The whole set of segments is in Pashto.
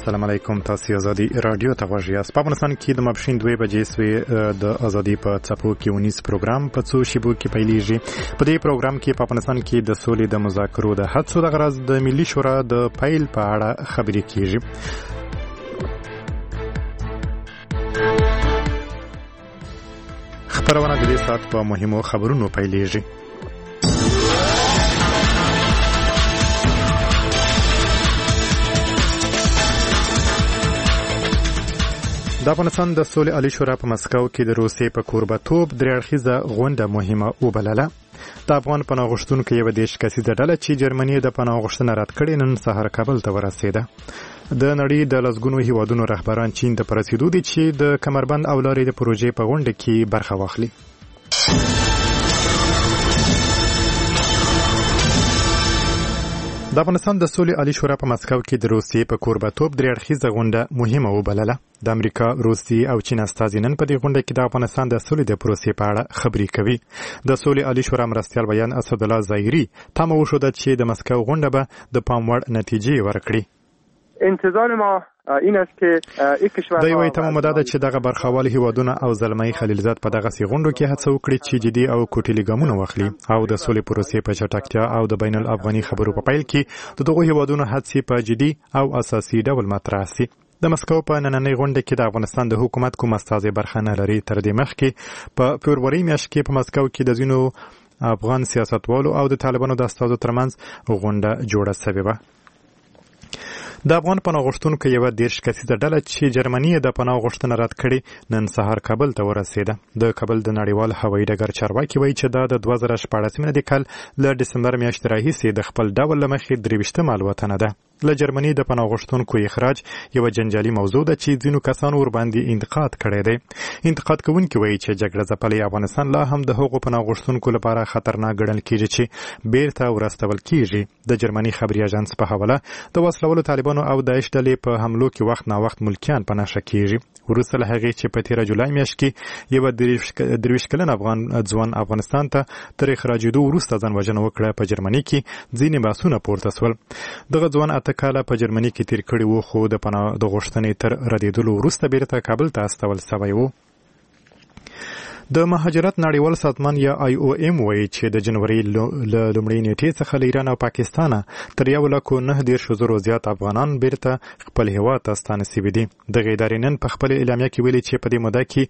السلام علیکم. تاسو ازادي رادیو ته غوږ یاست. په افغانستان کې د ماپښین 2 بجې سوی د ازادي په څپو کې ونیس پروګرام په څو شیبو کې پیلېږي. په دې پروګرام کې په افغانستان کې د سولې د مذاکرو د هڅو د غرض د ملي شورا د پیل په اړه خبرې کیږي. خبرونه د دې ساعت په مهمو خبرونو پیلېږي. د افغانستان د سولې عالی شورا په مسکو کې د روسیې په کوربتوب درې اړخیزه غونډه مهمه وبلله. د افغان پناه غوښتونکو یوه 10 کسیزه ډله چې جرمني د پناه غوښتنه رد کړې نن سهار کابل ته ورسېده. د نړۍ د لسګونو هیوادونو رهبران چین ته په رسېدو دي چې د کمربند او لارې د پروژې په غونډه کې برخه واخلي. د افغانستان د سولې عالی شورا په مسکو کې د روسیې په کوربتوب درې اړخیزه غونډه مهمه وبلله. د امریکا، روسیې او چین استازي نن په دې غونډه کې د افغانستان د سولې د پروسې په اړه خبرې کوي. د سولې عالی شورا مرستیال بیان اسدالله ظاهري تمه وښوده چې د مسکو غونډه به د پام وړ نتیجې ورکړي. انتظار ما این است که یک کشور د یوې تمه مدده چې دغه برخوال هیوادونه او زلمۍ خلیلزاد په دغه سي غونډو کې هڅه وکړي چې جدي او کوټلي ګامونه واخلي او د سولې پروسې په چټکتیا او د بین الافغاني خبرو په پیل کې د دغه هیوادونو هڅې په جدي او اساسي ډول مطرح سي. د مسکو په نننۍ غونډه کې د افغانستان د حکومت کوم استازي برخه نه لري. تر دې مخکې په فبروري میاشت کې په مسکو کې د ځینو افغان سیاستوالو او د طالبانو د استازو ترمنځ غونډه جوړه شوې وه. د افغان پناه غوښتونکو یوه 10 کسیزه ډله چې جرمني د پناه غوښتنه رد کړې نن سهار کابل ته ورسېده. د کابل د نړیوال هوایي ډګر چارواکي وایي چې دا د 2014 میلادي کال له ډسمبر میاشتې راهیسې د خپل ډول له مخې 23 الوتنه ده. له جرمني د پناه غوښتونکو اخراج یوه جنجالي موضوع ده چې ځینو کسانو ورباندې انتقاد کړی دی. انتقاد کوونکي وایي چې جګړه ځپلی افغانستان لا هم د هغو پناه غوښتونکو لپاره خطرناک ګڼل کېږي چې بیرته ورستول کېږي. د جرمني خبري اژانس په حواله د وسلوالو طالبانو او داعش ډلې په حملو کې وخت نا وخت ملکیان په نښه کېږي. وروسته له هغې چې په 13 جولای میاشت کې یوه 23 کلن افغان ځوان افغانستان ته تر اخراجېدو وروسته ځان وژنه وکړه، په جرمني کې ځینې بحثونه پورته سول. دغه ځوان 8 کاله په جرمني کې تیر کړي وو، خو د پناه د غوښتنې تر ردېدلو وروسته بیرته کابل ته استول سوی وو. د مهاجرت نړیوال سازمان یا IOM وایي چې د جنوري له لومړۍ نیټې څخه له ایران او پاکستانه تر 1,910,000 زیات افغانان بیرته خپل هیواد ته ستانه سوي دي. دغه ادارې نن په خپل اعلامیه کې ویلي چې په دې موده کې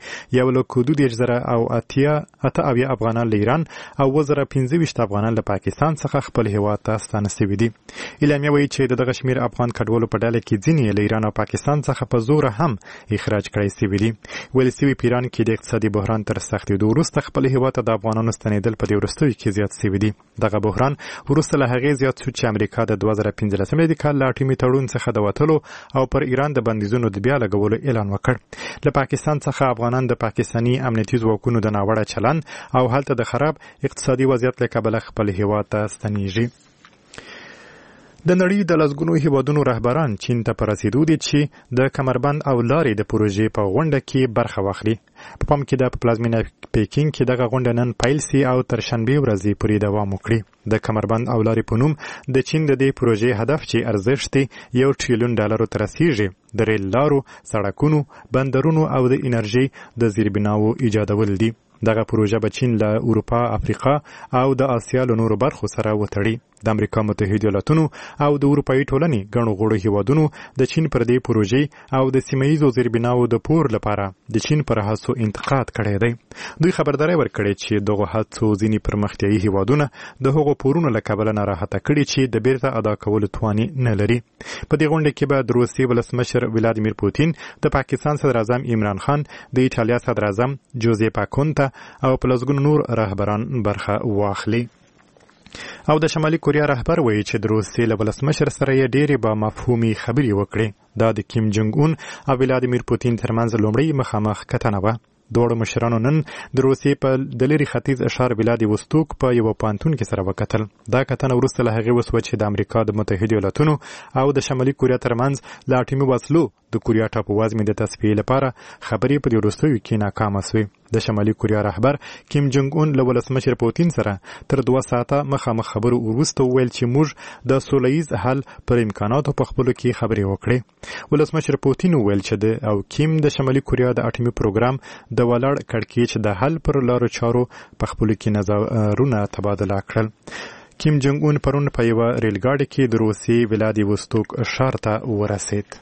1,22,000 افغانان له ایران او 1,025 افغانان له پاکستان څخه خپل هیواد ته ستانه سوي دي. اعلامیه وایي چې دغه شمیر افغان کډوالو په ډله کې ځینې له ایران او پاکستان څخه په زور هم اخراج کړای سوي دي. ویل سوي په ایران کې د اقتصادي بحران تر سختېدو وروسته خپل هیواد ته د افغانانو ستنېدل په دې وروستیو کې زیات سوي دي. دغه بحران وروسته له هغې زیات شو چې امریکا د 2015 میلادي کال له اټومي تړون څخه د وتلو او پر ایران د بندیزونو د بیا لګولو اعلان وکړ. له پاکستان څخه افغانان د پاکستاني امنیتي ځواکونو د ناوړه چلند او هلته د خراب اقتصادي وضعیت له کبله خپل هیواد ته ستنېږي. د نړۍ د لسګونو هیوادونو رهبران چین ته په رسېدو دي چې د کمربند او لارې د پروژې په غونډه کې برخه واخلي. په پام کې د پلازمینه پیکینګ کې دغه غونډه نن پیل سي او تر شنبې ورځې پورې دوام وکړي. د کمربند او لارې په نوم د چین د دې پروژې هدف چې ارزښت یې $1 تریلیون ته رسیږي د ریل لارو، سړکونو، بندرونو او د انرژي د زیربناوو ایجادول دي. دغه پروژه به چین له اروپا، افریقا او د آسیا له نورو برخو سره وتړي. د امریکا متحده ایالاتونو او د اروپایي ټولنې ګڼو غړو هیوادونو د چین پر دې پروژې او د سیمه ییزو زیربناوو د پور لپاره د چین پر هڅو انتقاد کړی دی. دوی خبرداری ورکړې چې دغه هڅو ځینې پرمختیایي هیوادونه د هغو پورونو له کبله ناراحته کړي چې د بیرته ادا کولو توان نه لري. په دې غونډه کې به د روسیې ولسمشر ولادیمیر پوتین، د پاکستان صدر اعظم عمران خان، د ایټالیا صدر اعظم جوزیپا کونته او په لسګونو نور رهبران برخه واخلي. او د شمالي کوریا رهبر وایي چې د روسیې له ولسمشر سره یې ډېرې با مفهومي خبرې وکړې. دا د کیم جونګ اون او ولادیمیر پوتین ترمنځ لومړی مخامخ کتنه وه. دواړو مشرانو نن د روسیې په د لرې ختیځ ښار ولادیوستوک په یوه پوهنتون کې سره وکتل. دا کتنه وروسته له هغې وسوه چې د امریکا د متحدو ایالاتونو او د شمالي کوریا ترمنځ له اټومي وسلو د کوریا ټاپووزمې د تصفیې لپاره خبرې په دې وروستیو کې ناکامه سوې. د شمالي کوریا رهبر کیم جونګ اون له ولسمشر پوتین سره تر 2 ساعته مخامخ خبرو وروسته ویل چې موږ د سولهییز حل پر امکاناتو په خپلو کې خبرې وکړې. ولسمشر پوتین ویل چې او کیم د شمالي کوریا د اټومي پروګرام د ولاړ کړکېچ د حل پر لارو چارو په خپلو کې نظرونه تبادله کړل. کیم جونګ اون پرون په یوه ریلګاډي کې د روسیې ولادیوستوک ښار ته ورسېد.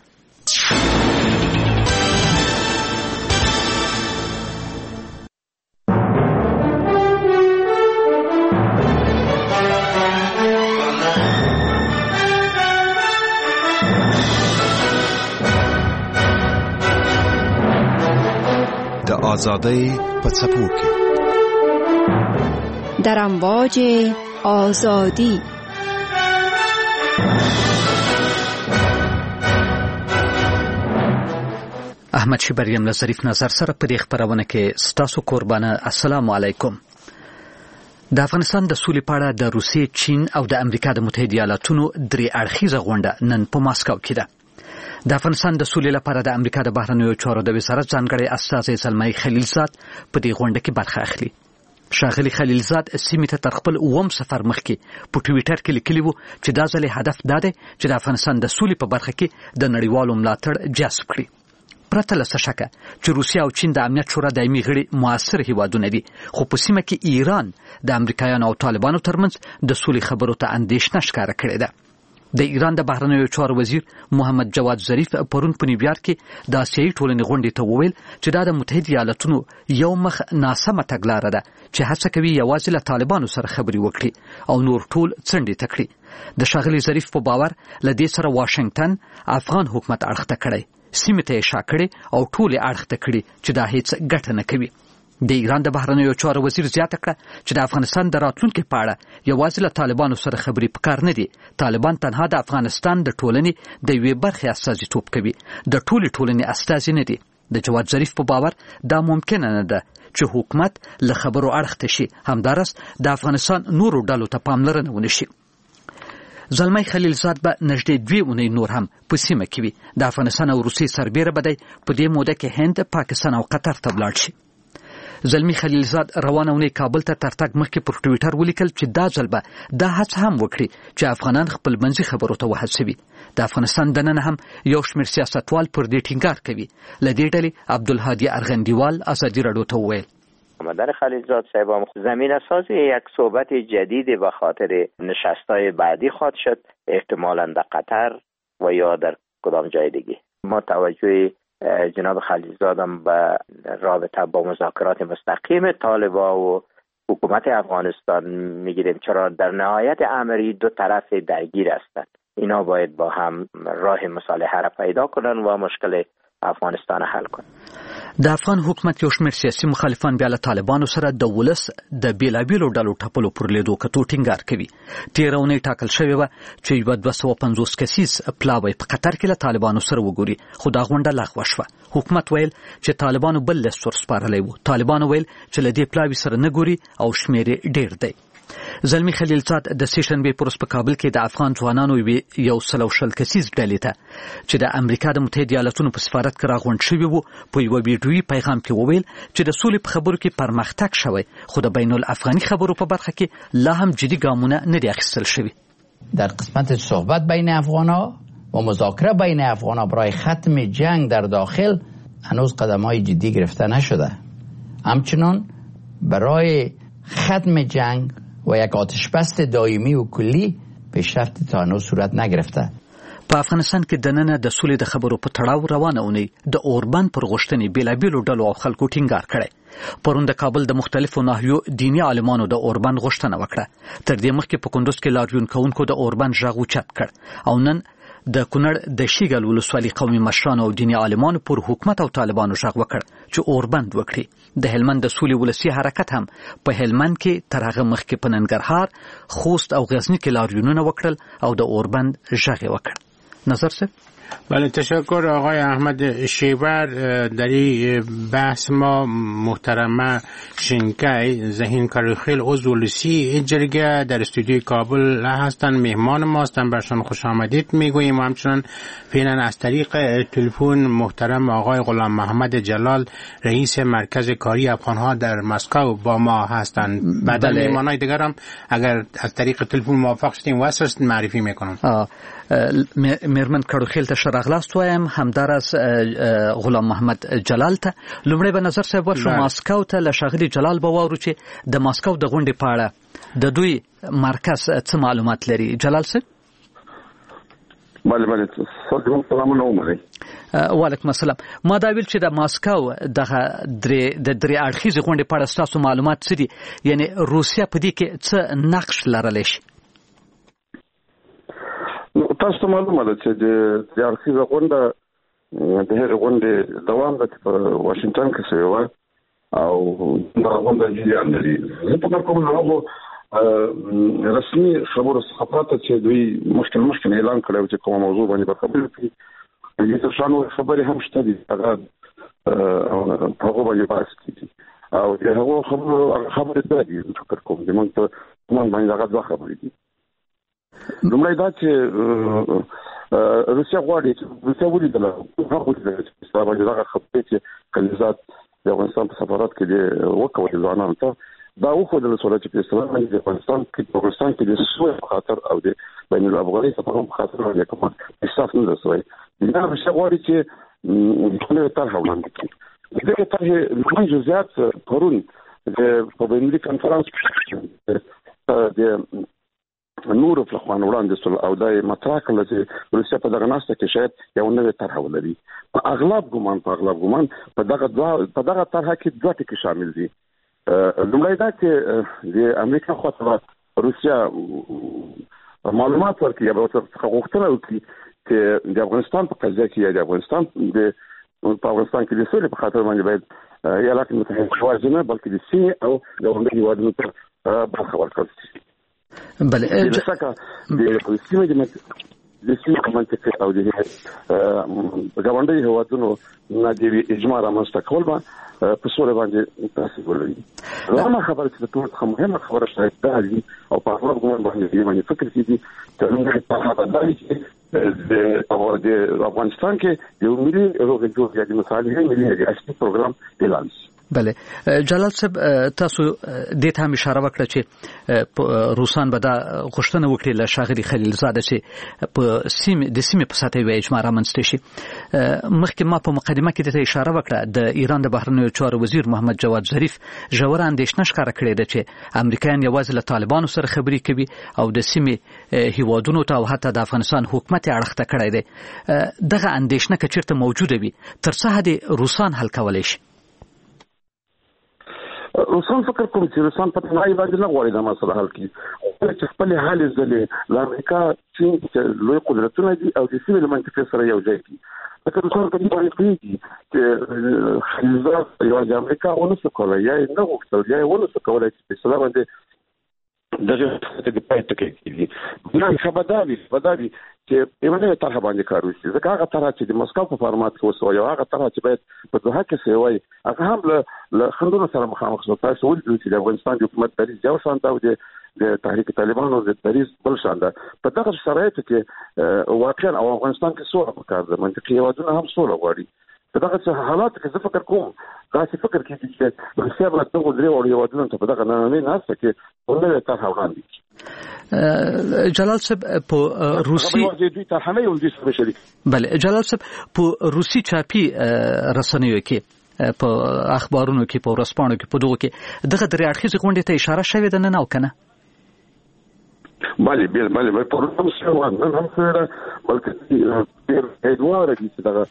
د آزادی په څپو کې در امواج آزادی احمد شبریم له ظریف نظر سره په دې خبرونه کې ستاسو قربانه. السلام علیکم. د افغانستان د سولې په اړه د روسیې، چین او د امریکا د متحده ایالاتونو درې اړخیزه غونډه نن په ماسکو کې ده. د افغانستان د سولې لپاره د امریکا د بهرنیو چارو د وزارت ځانګړی استازی زلمی خلیلزاد په دې غونډه کې برخه اخلي. ښاغلي خلیلزاد سیمې ته تر خپل 9م سفر مخکې په ټویټر کې لیکلي وو چې دا ځل هدف دا دی چې د افغانستان د سولې په برخه کې د نړیوالو ملاتړ جذب کړي. پرته له څه شکه چې روسیه او چین د امنیت شورا دایمي غړي موثر هیوادونه دي، خو په سیمه کې ایران د امریکایانو او طالبانو ترمنځ د سولې خبرو ته اندېښنه ښکاره کړې ده. د ایران د بهرنیو چارو وزیر محمد جواد ظریف پرون په نیویارک کې د آسیایي ټولنې غونډې ته وویل چې دا د متحده ایالاتونو یو مخ ناسمه تګلاره ده چې هڅه کوي یوازې له طالبانو سره خبرې وکړي او نور ټول څنډې ته کړي. د ښاغلي ظریف په باور له دې سره واشنگټن افغان حکومت اړخته کړی، سیمې ته یې شا کړی او ټولې اړخته کړي چې دا هیڅ ګټه نه کوي. د ایران د بهرنیو چارو وزیر زیاته کړه چې د افغانستان د راتلونکي په اړه یوازې له طالبانو سره خبرې پکار نه دي. طالبان تنها د افغانستان د ټولنې د یوې برخې استازیتوب کوي، د ټولې ټولنې استازي نه دي. د جواد ظریف په باور دا ممکنه نه ده چې حکومت له خبرو اړخته شي، همدارس د افغانستان نورو ډلو ته پاملرنه ونشي. زلمی خلیلزاد به نږدې 2 اونۍ نور هم په سیمه کې وي. د افغانستان او روسیې سربیره به دی په دې موده کې هند، پاکستان او قطر ته ولاړ شي. زلمی خلیلزاد روانه اونۍ کابل ته تر تګ مخکې پر ټویټر ولیکل چې دا ځل به دا هڅه هم وکړي چې افغانان خپل منځي خبرو ته وهڅوي. د افغانستان دننه هم یو شمېر سیاستوال پر دې ټینګار کوي. له دې ډلې عبدالهادي ارغندیوال ازادي راډیو ته وویل آمدن خلیلزاد صاحب زمینه ساز یک صحبت جدید به خاطر نشست‌های بعدی خواهد شد، احتمالاً در قطر و یا در کدام جای دیگه. ما توجه جناب خلیلزاد هم به رابطه با مذاکرات مستقیم طالبان و حکومت افغانستان میگیریم، چرا در نهایت امری دو طرف درگیر هستند. اینا باید با هم راه مصالحه را پیدا کنن و مشکل افغانستان حل کنن. د افغان حکومت یو شمېر سیاسي مخالفان بیا له طالبانو سره د ولس د بیلابیلو ډلو ټپلو پر لیدو کتو ټینګار کوي. تېره اونۍ ټاکل شوې وه چې یوه 250 کسیز پلاوی په قطر کې له طالبانو سره وګوري، خو دا غونډه لغوه شوه. حکومت ویل چې طالبانو بل لیست ورسپارلی و. طالبانو ویل چې له دې پلاوي سره نه ګوري او شمېر یې ډېر دی. زلمی خلیلزاد د سیشنبې پر ورځ په کابل کې د افغان ځوانانو یو 120 کسیز ډلې ته چې د امریکا د متحده ایالاتونو په سفارت کې راغونډ شوي وو په یوه ویډیویي پیغام کې وویل چې د سولې په خبرو کې پرمختګ شوی، خو د بین الافغاني خبرو په برخه کې لا هم جدي ګامونه نه دي اخیستل شوي. در قسمت صحبت بین افغان‌ها و مذاکره بین افغان‌ها برای ختم جنگ در داخل هنوز قدم‌های جدی گرفته نشده. همچنان برای ختم جنگ و یک آتشبس دائمی و کلی پیشرفت تا هنوز صورت نگرفته. په افغانستان کې دننه د سولې د خبرو په تړاو روانه اونۍ د اوربان پر غوښتنې بیلابیلو ډلو او خلکو ټینګار کړی. پرون د کابل د مختلفو ناحیو دینی عالمانو د اوربان غوښتنه وکړه. تر دې مخکې په کندوز کې لاریون کوونکو د اوربان غږ اوچت کړ او نن د کونړ د شیګل ولسوالۍ قومي مشرانو او دینی عالمانو پر حکومت او طالبانو غږ وکړ چې اوربند وکړي. د هلمند د سولې ولسي حرکت هم په هلمند کې تر هغه مخکې په ننګرهار، خوست او غزني کې لاریونونه وکړل او د اوربند غږ وکړ. نظر څه؟ بله تشکر آقای احمد شیبر. در این بحث ما محترمه شنکای ذهین کاریخیل عضو لسی جرگه در استودیوی کابل هستند، مهمان ما هستند، برشان خوش آمدید میگوییم. و همچنان فعلا از طریق تلفن محترم آقای غلام محمد جلال رئیس مرکز کاری افغانها در مسکو با ما هستند. بعد مهمانای دیگر هم اگر از طریق تلفن موافق شدیم واسه معرفی میکنم. میرمن کاروخیل ته شراغلاست وایم همدار از غلام محمد جلال ته. لومړی به نظر صاحب ورشو ماسکو ته له ښاغلي جلال به واورو چې د ماسکو د غونډې په اړه د دوی مرکز څه معلومات لري. جلال صاحب. بله سلامونه عمري. وعلیکم السلام. ما دا ویل چې د ماسکو دغه درې اړخیزې غونډې په اړه ستاسو معلومات څه دي؟ یعنی روسیا په دې کې څه نقش لرلی شي؟ تاسو ته معلومه ده چې د اړخیزه غونډه د هغې غونډې دوام ده چې په واشنګټن کې شوې وه او دا غونډه جریان لري. زه فکر کوم هغو رسمي خبرو څخه پرته چې دوی مخکې اعلان کړی و چې کومه موضوع باندې به خبرې وکړي، دې تر شا نورې خبرې هم شته دي هغه په هغو باندې بحث کېږي او د هغو خبرې دا دي. زه فکر کوم زموږ په باندې هغه دوه خبرې دي. لومړی دا چې روسیا غواړي چې روسیا ولیدله چې سبا باندې دغه خبرې چې کلیزات د افغانستان په سفارت کې وکولې ځوانانو ته دا وښودله شوله چې په اصطلاح باندې د افغانستان کې د سوی په خاطر او د بین الافغاني تفاهم په خاطر باندې کوم احساس نه رسوي. دا روسیا غواړي چې نوې طرحه وړاندې کړي. دغه طرحې لومړی جزئیات پرون په بینالمللي کنفرانس د نورو په خوان وړاندې سول او دا مطرح کړل چې روسیا په دغه ناسته کې شاید یو نوې طرحه ولري. په اغلب ګمان په دغه طرحه کې دوه ټکي شامل دي. لومړی دا چې د امریکا خواته روسیا معلومات ورکړي یا څخه غوښتنه وکړي چې د افغانستان په قضیه کې یا د افغانستان په افغانستان کې د سولې په خاطر باندې باید ایالات متحده یوازې نه بلکې د سیمې او د غونډې هېوادونو ته برخه ورکړل شي. بله ځکه د سیمې منطقې او د ګاونډي هېوادونو نه د اجماع رامنځته کول به په سوله باندې تاثیر ولري. دا خبره چې ټول څخه مهمه خبره شاید دا دي او په هغه ګومان باندې فکر کیږي چې موږ په هغه ځای کې د افغانستان کې یو ملي روغې جوړې د مصالحې ملي اصلي پروګرام اعلان شي. بله جلال صاحب تاسو دې ته هم اشاره وکړه چې روسان به دا غوښتنه وکړي له ښاغلي خلیلزاده چې په د سیمې په سطح یوه اجماع رامنځته شي. مخکې ما په مقدمه کې دې ته اشاره وکړه د ایران د بهرنیو چارو وزیر محمد جواد ظریف ژوره اندېښنه ښکاره کړې ده چې امریکایان یوازې له طالبانو سره خبرې کوي او د سیمې هیوادونو ته او حتی د افغانستان حکومت یې اړخته کړی دی. دغه اندېښنه که چېرته موجوده وي تر څه حدې روسان حل کولی شي؟ روسان فکر کوم چې روسان په تنهایی باندې نه غواړي دا مسله حل کړي، چې خپل هلې ځلې له امریکا چین چې لوی قدرتونه دي او د سیمې له منطقې سره یو ځای کړي. لکه روسان په دې باندې پوهېږي چې خلیلزاد یوازې امریکا ونه شو کولی یا یې نه غوښتل یا یې ونه شو کولی چې په اصطلاح باندې دغه د پای ټکی کېږي. نه خبردار وي چې یوه نوې طرحه باندې کار وشي، ځکه هغه طرحه چې د مسکو په فارمات کې وسوه او هغه طرحه چې باید په دوحه کې شوی وای هغه هم له خنډونو سره مخامخ شو. تاسو ولیدل چې د افغانستان د حکومت دریځ یو شان دی او د تحریک طالبانو د دریځ بل شان دی. په دغه شرایطو کې واقعا او افغانستان کې سوله پکار ده، منطقي هېوادونه هم سوله غواړي. په دغه حالاتو کې زه فکر کوم داسې فکر کېږي چې روسیا به دغو درې وړو هېوادونو ته په دغه نننۍ ناسته کې نوې طرحه وړاندې کړي. جلال صاحب په روسي بله جلال صاحب په روسي چاپي رسنیو کې په اخبارونو کې په ورځپاڼو کې په دغو کې دغه درې اړخیزې غونډې ته اشاره شوې ده نه او که نه؟ بله پروګرام شوی نن هم شوی بلکې ادواره دي چې دغه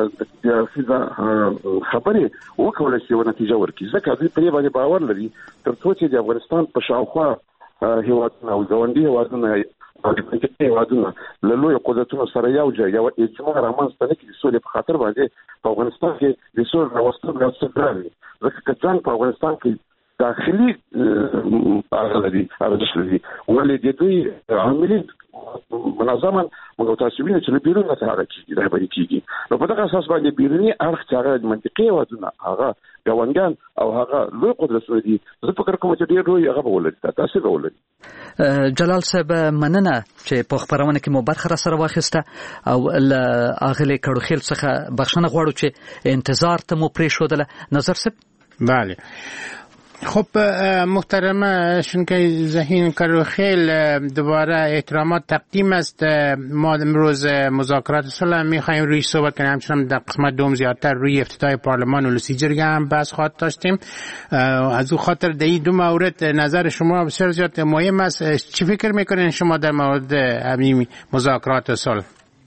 خبرې وکولی شي او نتیجه ورکړي، ځکه دوی په دې باندې باور لري تر څو چې د افغانستان په شاوخوا هېوادونه او ګاونډي هېوادونه او د منطقې هېوادونه له لویو قدرتونو سره یو ځای یوه اجماع رامنځته نه کړي د سولې په خاطر باندې په افغانستان کې د سولې راوستل یو څه ګران وي، ځکه که جنګ په افغانستان کې داخلي ارزش لري ولې د دوی عاملین منظما موږ تاسو وینئ چې بیرون څخه هغه کیږي رهبري کیږي نو په دغه اساس باندې بیرونی اړخ چې هغه منطقي وزن هغه ګاونډیان او هغه لوی قدرتونه دي زه فکر کوم چې ډیر لوی هغه ولري تاسو ولري جلال صاحب مننه چې په خبرونه کې مو برخه را سره واخیسته او اغلی کړو خیل څخه بخښنه غواړو چې انتظار ته مو پرې شودله نظر صاحب بله خب محترم شنکه ذهین کروخیل دوباره احترامات تقدیم است. ما امروز مذاکرات صلح میخوایم روی صحبت کنیم، همچنان در قسمت دوم زیادتر روی افتتاح پارلمان ولسی جرگه هم بحث خواهد داشتیم. از او خاطر در این دو مورد نظر شما بسیار زیاد مهم است. چی فکر میکنین شما در مورد همین مذاکرات صلح؟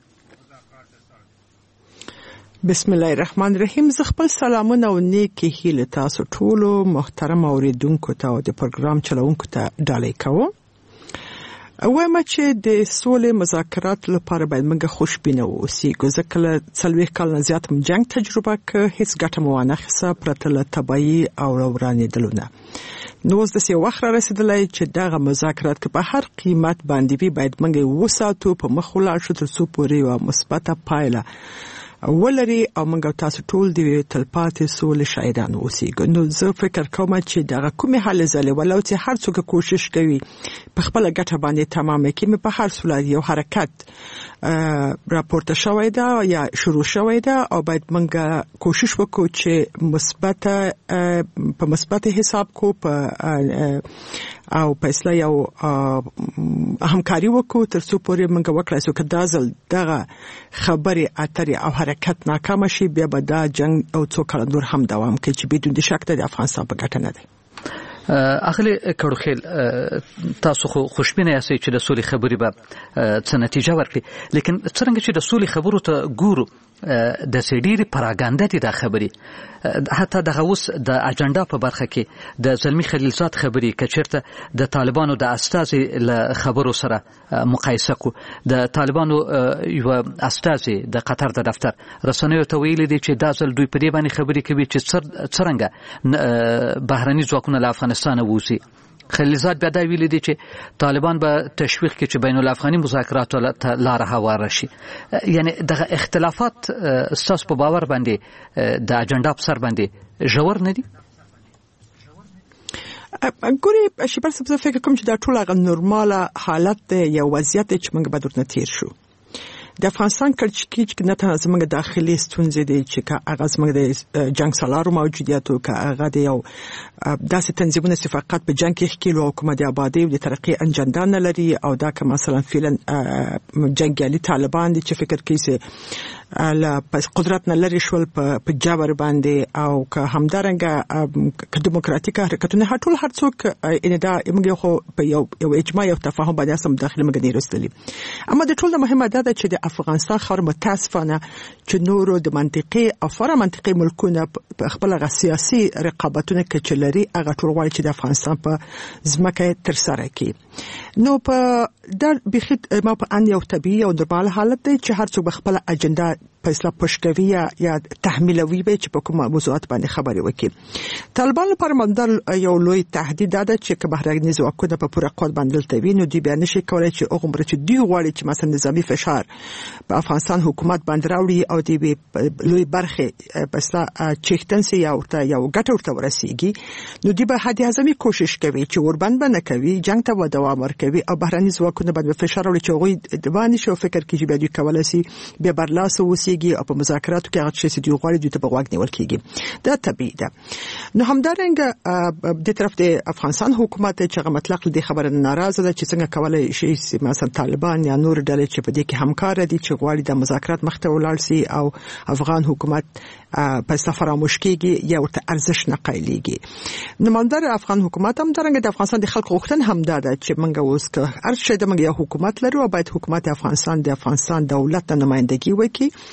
بسم الله الرحمن الرحیم. زه خپل سلامونه او نیکی هیله تاسو ټولو محترم اوریدونکو ته او د پروګرام چلوونکو ته ډالۍ کوم. وایم چې د سولې مذاکرات لپاره باید موږ خوشبینه اوسو. ځکه له 40 کال نه زیات جنگ تجربه ک هیڅ ګټه مو نه خسه پرته له تبعی او ورانېدلونه. نو اوس د سی وخت را رسیدلی چې دغه مذاکرات که په هر قیمت باندې وي باید موږ وساتو په مخ ولاړ شو تر څو پورې یوه مثبته پایله ولري او موږ تاسو ټول د تلپاتې سولې شاهدان اوسئ. نو زه فکر کوم چې دغه کومې حل زلې ولو چې هر څوک کوشش کوي په خپل ګټه باندې تمام کړي، په هر صورت یو حرکت راپورته شوی دا یا شروع شوی دا او باید موږ کوشش وکړو چې په مثبت حساب کو او په اصلاح یو همکاري وکړو تر څو پورې موږ وکړای شو. که دا ځل دغه خبرې اترې او حرکت ناکام شي بیا به دا جنگ او څو کاله نور هم دوام کوي چې بدون شک د افغانستان په ګټه نه دی. اخلي کړوخیل تاسو خو خوشبینه یاست چې د سولې خبرې به څه نتیجه ورکړي، لیکن څنګه چې د سولې خبرو ته ګورو د سړي پراګاندا دي د خبرې، حتی دغه اوس د اجنډا په برخه کې د زلمی خلیلزاد خبرې کچرته د طالبانو د استازي له خبرو سره مقایسه کو، د طالبانو یو استازي د قطر د دفتر رسنیو ته ویلي دي چې دا ځل دوی په دې باندې خبرې کوي چې څرنګه بهرني ځواکونه له افغانستان ووځي. خلیلزاد بیا دا ویلي دي چې طالبان به تشویق کړي چې بین الافغاني مذاکراتو ته لاره هواره شي. یعنی دغه اختلافات ستاسو په باور باندې د اجنډا په سر باندې ژور نه دي؟ ګوري شي پر څه فکر کوم چې دا ټول هغه نورماله حالت دی، یو وضعیت چې موږ به درنه تیر شو. د افغانستان کلچکی چې نه تنه زموږ داخلي ستونزې دي چې هغه زموږ د جنگ سالارو موجودیت او هغه د یو داسې تنظیمونه چې فقط په جنگ کې ښکیلو حکومت آبادی او د ترقی اجنډا نه لري، او دا که مثلا فعلا جنگیالي طالبان دي چې فکر کوي چې پس قدرت نه لري شول په جبر باندې، او که همدارنګه که دیموکراتیک حرکتونه ټول هر څوک ان دا موږ خو په یو اجماع او تفاهم باندې سم داخلي موږ نه رسېدلی. اما د ټول مهمه ده چې د افغانستان خبر متاسفانه چې نورو د منطقي او فرا منطقي ملکونه په خپل غ سیاسي رقابتونه کې چلري هغه ټول غواړي چې د افغانستان په ځمکه تر سره کړي. نو په د بخید ما په ان یو طبيعي او نورمال حالت دی چې هر څوک خپل اجنډا په اصطلاح پښکوي یا تحمیلوي به چې په کومه موضوعات باندې خبرې وکړي. طالبان لپاره مندل یو لوی تهدید ده چې که بهرني ځواکونه په پوره قوت باندې تلوي نو دوی به نشي کولای چې هغه چې دوی غواړي چې مثلا نظامی فشار په افغانستان حکومت باندې راوړي او دوی لوی برخه په اصطلاح چیختنسي یو ګټه ورته ورسیږي، نو دوی به حد اعظمي کوشش کوي چې وربند نه کوي، جنگ ته دوام ورکوي او بهرني ځواکونه باندې فشار راوړي چې هغه د باندې شو فکر کوي چې دوی کولای شي به برلاس وسی او په مذاکراتو کې هغه چې دوی غواړي دوی ته په غوږ نیول کیږي. دا طبيعي ده. نو همدارنګه د طرف د افغانستان حکومت چې هغه مطلق د خبره ناراضه ده چې څنګه کولای شي مثلا طالبان یا نور ډلې چې په دې کې همکار دي چې غواړي د مذاکرات مخته ولاړ شي او افغان حکومت په فراموش کیږي یا ورته ارزش نه قایلیږي. نماینده افغان حکومت هم درنګ د افغانستان د خلکو غوښتنه هم ده چې موږ اوس که هر څه د موږ یو حکومت لرو او باید حکومت افغانستان د افغانستان دولت ته نمائندګي وکړي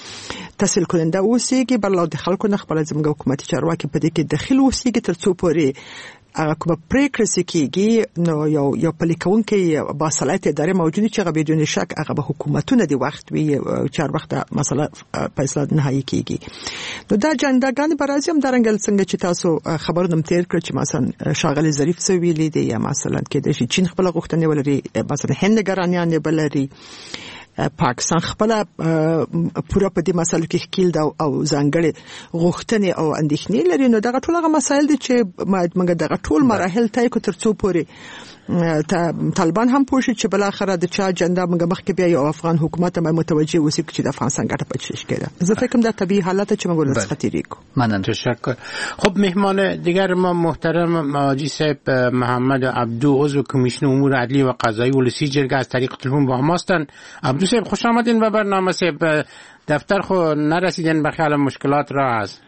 تحصیل کننده اوسېږي بل د خلکو نه خپل زموږ حکومتي چارواکي په دې کې داخل اوسېږي تر څو پورې هغه کومه پریکړه کېږي نو یو پلي کوونکی باصلاحیت ادارې موجودي چې هغه بدون شک هغه به حکومتونه د وخت وي چار وخت مسله فیصله نهایی کېږي. نو دا جندګان برازي هم درنګل څنګه چې تاسو خبرونه تیر کړ چې مثلا شاغلي ظریف څه ویلي دی یا مثلا کې د چین خپل غوښتنې ولري مثلا هند ګرانیان بلري پاکستان خپل پوره په دې مسله کې ښکیل او ځانګړي غوښتنې او اندېښنې لري. نو دغه ټول هغه مسایل دي چې موږ دغه ټول مراحل طی کړو تر څو پورې طالبان هم پوښي چې بل اخر د چا اجنډا موږ مخکې بیا یو افغان حکومت هم متوجه وسی چې د افغانستان ګټه پچیش کړه. زه فکر کوم دا طبيعي حالت چې موږ له خطرې کو. ممنون تشکر. خب مهمان دیگر ما محترم حاجی صاحب محمد عبدو عضو کمیسیون امور عدلی و قضایی ولسی جرگه از طریق تلفن با ما هستند. عبدو صاحب خوش آمدین به برنامه صاحب. دفتر خو نرسیدین به خیال مشکلات را هست.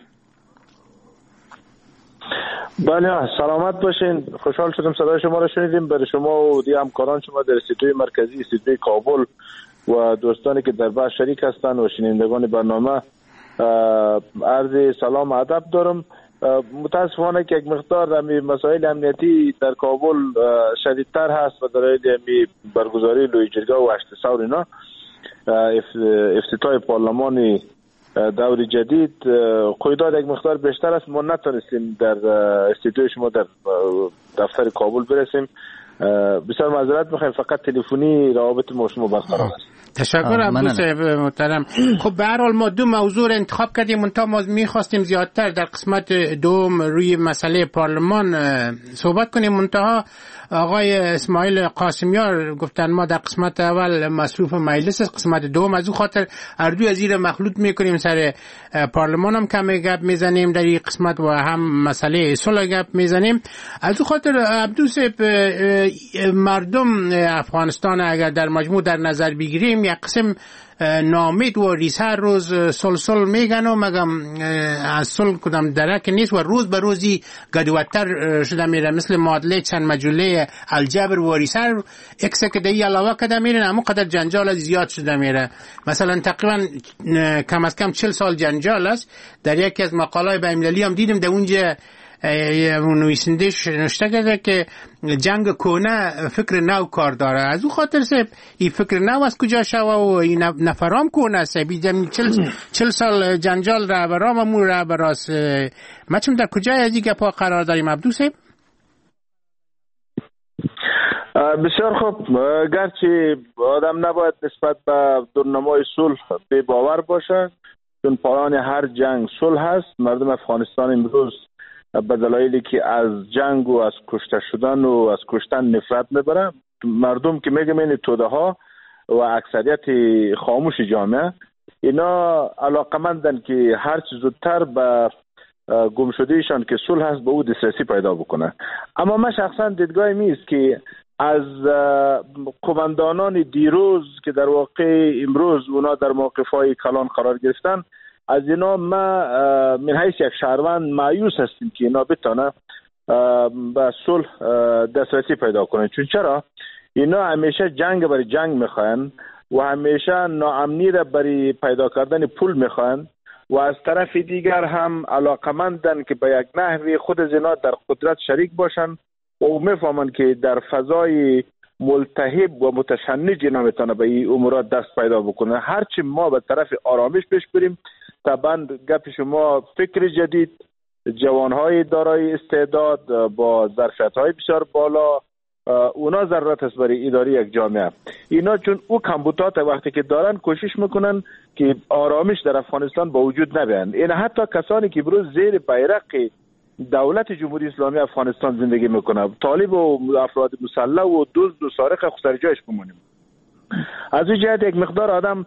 بله سلامت باشین. خوشحال شدم صدای شما را شنیدیم. برای شما و دی همکاران شما در استودیوی مرکزی استودیوی کابل و دوستانی که در بحث شریک هستند و شنوندگان برنامه عرض سلام و ادب دارم. متاسفانه که یک مقدار مسائل امنیتی در کابل شدیدتر هست و در حال برگزاری لوی جرگه و 8 سال اینا افتتاح پارلمانی دور جدید قیدات یک مقدار بیشتر است. ما نتونستیم در استودیوی شما در دفتر کابل برسیم. بسیار معذرت میخوایم. فقط تلفنی روابط ما شما برقرار است. تشکر عبدو صاحب محترم. خب به هر حال ما دو موضوع را انتخاب کردیم. منتها ما میخواستیم زیادتر در قسمت دوم روی مسئله پارلمان صحبت کنیم. منتها آقای اسماعیل قاسمیار گفتن ما در قسمت اول مصروف مجلس است، قسمت دوم از او خاطر اردو از زیر مخلوط میکنیم. سر پارلمان هم کم گپ میزنیم در این قسمت و هم مسئله صلح گپ میزنیم. از او خاطر عبدو صاحب مردم افغانستان اگر در مجموع در نظر بگیریم یک قسم نامید و ریز هر روز سلسل میگن و مگم از سل کدام درک نیست و روز به روزی گدوتر شده میره. مثل معادله چند مجله الجبر و ریز هر اکسه که دی علاوه کده میرن اما قدر جنجال زیاد شده میره. مثلا تقریبا کم از کم 40 سال جنجال است. در یکی از مقالای بین‌المللی هم دیدم در اونجا نویسنده‌اش نوشته کرده که جنگ کهنه فکر نو کار داره. از او خاطر صاحب این فکر نو از کجا شوه و این نفرام کهنه صاحب 40 سال جنجال رهبرام و مون رهبراست. ما چون در کجای از این گپا قرار داریم عبدو صاحب؟ بسیار خوب. گرچه آدم نباید نسبت به دورنمای صلح بی باور باشه، چون پایان هر جنگ صلح هست. مردم افغانستان امروز به دلایلی که از جنگ و از کشته شدن و از کشتن نفرت میبره. مردم که میگم این توده ها و اکثریت خاموش جامعه اینا علاقمندن که هر چیز زودتر به گمشدهشان که صلح هست به او دسترسی پیدا بکنه. اما من شخصا دیدگاهی میست که از قماندانان دیروز که در واقع امروز اونا در موقف‌های کلان قرار گرفتن، از اینا ما من حیث یک شهروند مایوس هستیم که اینا بتانه به صلح دسترسی پیدا کنن. چون چرا؟ اینا همیشه جنگ برای جنگ میخواین و همیشه ناامنی را برای پیدا کردن پول میخواین و از طرف دیگر هم علاقمندن که به یک نحوی خود از اینا در قدرت شریک باشن و میفهمن که در فضای ملتهب و متشنج اینا میتونه به این امورات دست پیدا بکنه. هرچی ما به طرف آرامش پیش بریم، طبعا گپ شما فکر جدید، جوانهای دارای استعداد با ظرفیت‌های بسیار بالا، اونا ضرورت است برای اداره یک جامعه. اینا چون او کمبودات وقتی که دارن کوشش میکنن که آرامش در افغانستان با وجود نبیان. این حتی کسانی که بروز زیر بیرق دولت جمهوری اسلامی افغانستان زندگی میکنه، طالب و افراد مسلح و دزد و سارق خود سر جایش بمونیم. از این جهت یک مقدار آدم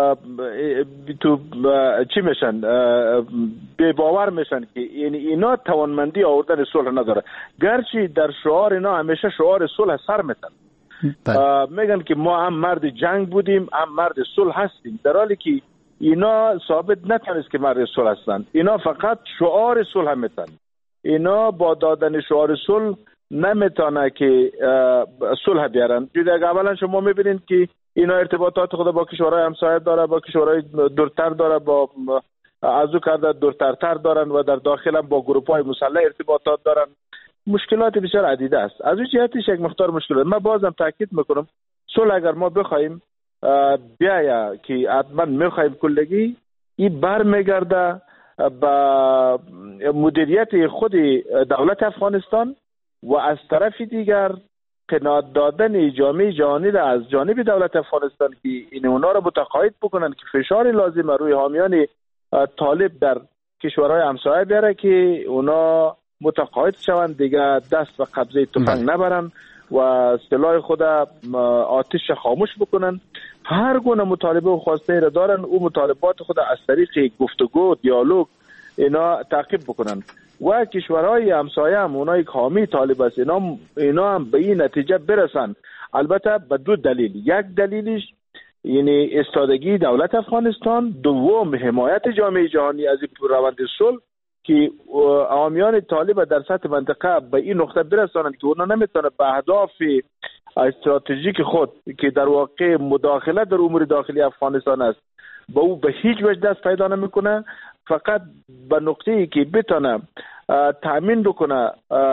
تو چی میشن بی باور میشن که اینا توانمندی آوردن صلح نداره، گرچه در شعار اینا همیشه شعار صلح سر میتن. میگن که ما هم مرد جنگ بودیم هم مرد صلح هستیم، در حالی که اینا ثابت نتونست که مرد صلح هستن. اینا فقط شعار صلح میتن. اینا با دادن شعار صلح نمیتونه که صلح بیارن. اولا شما میبینید که اینا ارتباطات خود با کشورهای همسایه داره، با کشورهای دورتر داره، با از او کرده دورترتر دارن و در داخل هم با گروه‌های مسلح ارتباطات دارن. مشکلات بسیار عدیده است. از اون جهتش یک مقدار مشکل است. من بازم تاکید میکنم صلح اگر ما بخوایم بیایا که حتما میخوایم کلگی این برمیگرده با مدیریت خود دولت افغانستان و از طرف دیگر قناعت دادن جامعه جهانی را از جانب دولت افغانستان که این اونا را متقاعد بکنن که فشار لازم روی حامیان طالب در کشورهای همسایه بیاره که اونا متقاعد شوند دیگه دست و قبضه تفنگ نبرن و سلاح خود آتش خاموش بکنن. هر گونه مطالبه و خواسته را دارن، او مطالبات خود از طریق گفتگو دیالوگ اینا تعقیب بکنن و کشورهای همسایه هم اونایی که حامی طالب است اینا هم به این نتیجه برسن. البته به دو دلیل، یک دلیلش یعنی استادگی دولت افغانستان، دوم حمایت جامعه جهانی از این روند صلح که حامیان طالب در سطح منطقه به این نقطه برسانند که اونا نمیتونه به اهداف استراتژیک خود که در واقع مداخله در امور داخلی افغانستان است با او به هیچ وجه دست پیدا نمیکنه، فقط به نقطه‌ای که بتونه تامین بکنه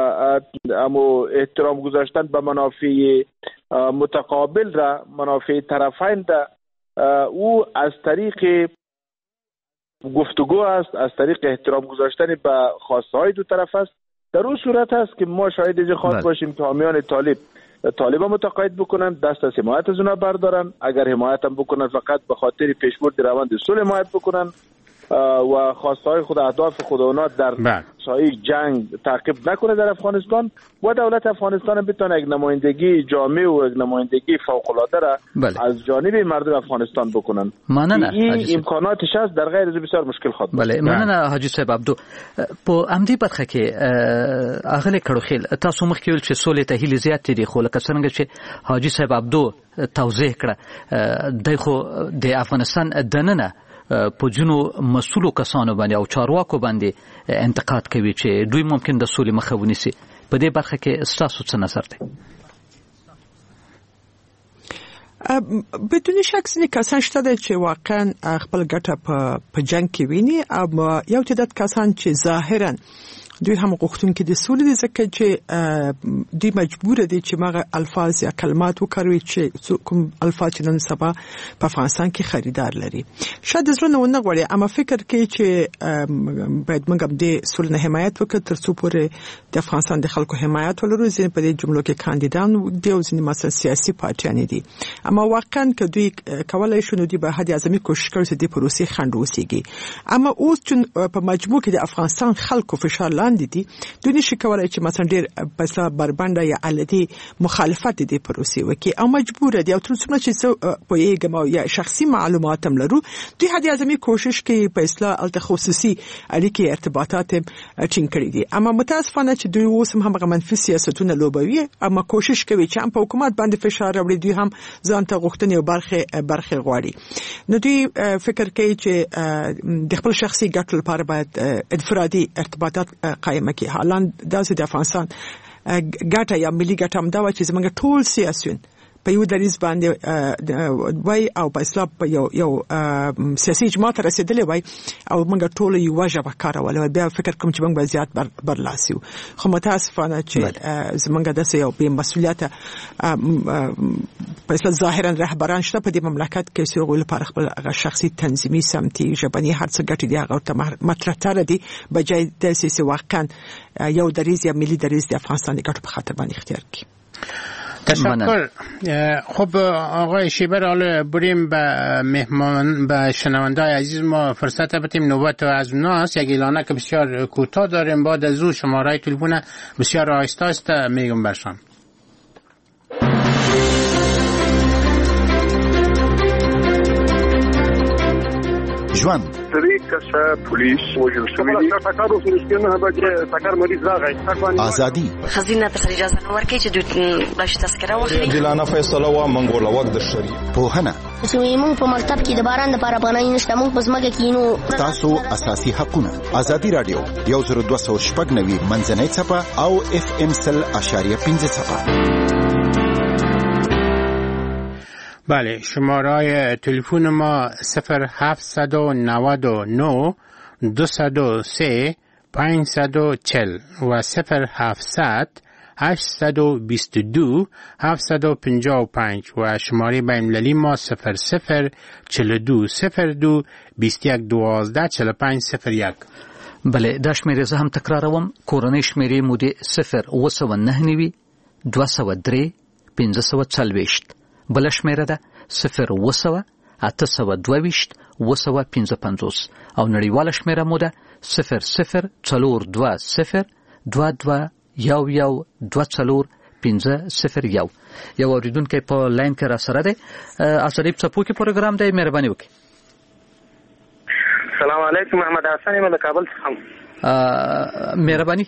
اما احترام گذاشتن به منافع متقابل را، منافع طرفین را، او از طریق گفتگو است، از طریق احترام گذاشتن به خواسته های دو طرف است. در اون صورت است که ما شاید اینجا خواهد باشیم که حامیان طالب متقاعد بکنن، دست از حمایت از اونا بردارن. اگر حمایت هم بکنن فقط به خاطر پیشبرد روند صلح حمایت بکنن و خواسته های خود، اهداف خود اونا در سایه جنگ تعقیب نکنه در افغانستان و دولت افغانستان بتونه یک نمایندگی جامع و یک نمایندگی فوق العاده را از جانب مردم افغانستان بکنن. این امکاناتش هست، در غیر از بسیار مشکل خواهد بود. بله، مننه حاجی صاحب عبدو. په امدی برخه کې اغله کړو تاسو مخکې ویل چې سولې ته هیله زیات دي، خو لکه څنګه چې حاجی صاحب عبدو توضیح کړه دغه د افغانستان دننه په جنو مسؤلو کسانو باندې او چارواکو باندې انتقاد کوي چې دوی ممکن د سولې مخه ونیسي. په دې برخه کې ستاسو څه نظر دی؟ بدون شک ځینې کسان شته دي چې واقعا خپل ګټه په جنگ کې ویني، او یو تعداد کسان چې ظاهرا دوی هم غوښتونکي د سولې دي، ځکه چې دوی مجبور دي چې ماغه الفاظ یا کلمات وکاروي چې کوم الفاظ چې نن سبا په افغانستان کې خریدار لري. شاید زړه نه غواړي، اما فکر کوي چې باید موږ د سولې نه حمایت وکړو تر څو پورې د افغانستان د خلکو حمایت ولرو. ځینې په دې جملو کې کاندیدان دي او ځینې مثلا سیاسي پارټیان دي، اما واقعا که دوی کولای شي نو دوی به حد اعظمي کوشش کوي چې د پروسې خنډ وسیږي. اما اوس چې په مجموع کې د افغانستان خلکو فشار دي دوی نشي کولای چې مثلا ډېر بسا بربنده یا علتي مخالفت دي پروسې وکي او مجبور دي او تر څو چې په یوه یا شخصي معلومات هم لرو دوی حد اعظمي کوشش کوي په اصلاح او خصوصي اړیکې ارتباطات ټینګ کړي دي. اما متاسفانه چې دوی اوس هم منفي سیاستونه لوبوي، اما کوشش کوي چې هم په حکومت باندې فشار راوړي، دوی هم ځان ته غوښتنې او برخه غواړي. نو دوی فکر کوي چې د خپل شخصي ګټو لپاره باید انفرادي ارتباطات قائمه کی. حالان داسې د افغانستان ګټه یا ملي ګټه هم دا و چې زموږ ټول سیاسيون په یو دریز باندې وای او په اصلاح په یو سیاسي جماعت رسیدلې وای او موږ ټول یو ژبه کارول. بیا فکر کوم چې موږ زیات برلاسیو، خو متاسفانه چې زموږ داسې یو بې مسؤلیت په اصلاح ظاهرا رهبران شته په دې مملکت کې چې هغوی لپاره خپل شخصي تنظیمي سمتي ژبني هر څه ګټې دي هغه ورته مطرح تر دي بجای داسې چې واقعا یو دریز یا ملي دریز د افغانستان د ګټو په خاطر باندې اختیار کړي. تشکر. خب آقای شیبر، حالا بریم به مهمان به شنونده‌های عزیز ما فرصت بدیم. نوبت از اوناست. یک اعلانه که بسیار کوتاه داریم، بعد از او شماره تلفن بسیار آهسته است میگم برشان. ژوند پولیس وجل شوی تکر مریض راغی ازادي خزینه ته اجازه نه ورکړي چې دوی بلش تذکره واخلي. دلانه فیصله وا منګول وخت د شری په هنه چې موږ په مکتب کې د باران د لپاره پناه نشته، موږ په ځمکه کې نو تاسو اساسي حقونه. ازادي رادیو 10290 منځنۍ صفه او FM 0.5 صفه. بله، شماره تلفن ما 0799 203 540 و 0700 822 755 و شماره بین‌المللی ما 0042 02 21 12 45 01. بله، دا شمیرې زه هم تکراروم. کورنۍ شمیرې مو د 0999 203 1540. بل شمیره ده 0800 822 255 او نړیواله شمیره مو ده 0042 22 11 24 یو اوریدونکی په لاین کې را سره دی. اسدی په پوکي پروګرام دی، مهرباني وکړئ. السلام علیکم، محمد حسن یم د کابل څخه. مهرباني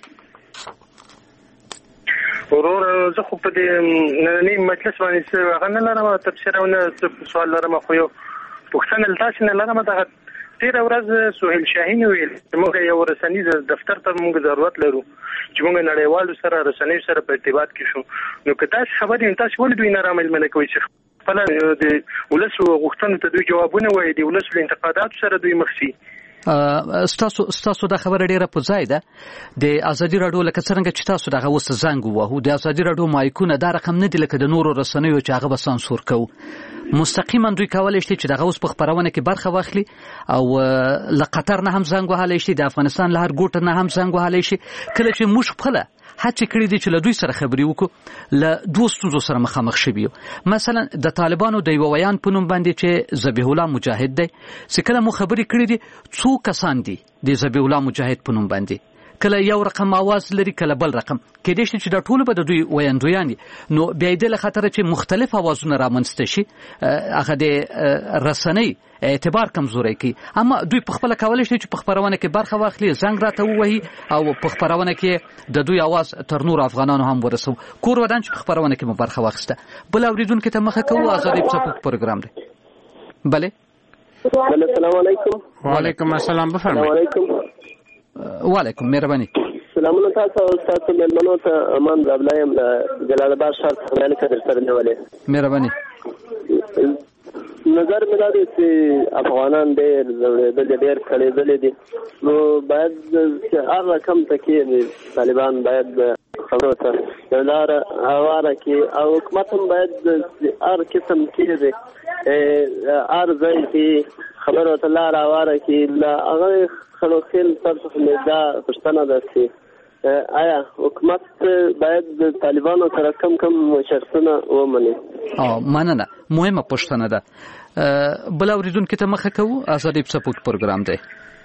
ورور، زه خو په دې نننی مجلس باندې څه هغه نه لرم، تفسیر او نه سوال لرم، خو یو پوښتنه تاسو نه لرم. دغه تیر ورځ سهیل شاهین ویل موږ یو رسنیز دفتر ته موږ ضرورت لرو چې موږ نړیوالو سره رسنیو سره په ارتباط کې شو. نو که تاسو خبرې تاسو ولې دوی نه رامل کوي چې خپل د ولس غوښتنو ته دوی جوابونه وایي، د ولس له انتقاداتو سره دوی مخ شي؟ ستاسو دا خبره ډیره په ځای ده. د ازادي راډیو لکه څنګه چې تاسو دغه وسه زنګ ووهو، د ازادي راډیو مایکونه دا رقم نه دی لکه د نورو رسنیو چې هغه به سانسور کوو. مستقیما دوی کولای شي چې دغه اوس په خبرونه کې برخه واخلي او له قطر نه هم زنګ وهلی شي، د افغانستان له هر ګوټ نه هم زنګ وهلی شي. کله چې موږ خپله هڅې کړې دي چې له دوی سره خبرې وکړو، له دوه ستونزو سره مخامخ شوي یو. مثلا د طالبانو د یوه ویان په نوم باندې چې ذبیح الله مجاهد دی، چې کله مو خبرې کړې دي څو کسان دي د ذبیح الله مجاهد په نوم باندې، کله یو رقم आवाज لري، کله بل رقم. کېدای شي چې دا ټول به د دوی ویاندویان نو بیا دې له خطره چې مختلف आवाजونه رامنځته شي، هغه د رسنۍ اعتبار کمزوري کوي. اما دوی په خپل کولای شي چې په خبرونه کې برخه واخلي، زنګ راته ووهي او په خبرونه کې د دوی आवाज تر نور افغانانو هم ورسو. کور ودان چې په خبرونه کې مو برخه واخسته. بل اوریدونکو ته مخه کوو، ازادي په پروګرام دی. بله السلام علیکم. وعلیکم السلام، بفرمایئ. وعلیکم، مهرباني. سلامونه تاسو مېلمنو ته. امان ربلایم له جلال آباد ښار څخه اړیکه درسره نیولې. مهرباني. نظر مې دا دی چې افغانان ډېر ځورېدلي، ډېر کړېدلي دي. نو باید چې هغه کم تکیې طالبان باید خبرو ته لاره هواره کړي او حکومت هم باید هر قسم کې دی هر ځای کې خبرو ته لاره هواره کړي. له هغه خلو خیل سر څخه مې دا پوښتنه ده چې آیا حکومت باید د طالبانو سره کم شرطونه ومني؟ مننه، مهمه پوښتنه ده. بل اوریدونکو ته مخه کوو، ازادي په پروګرام دی.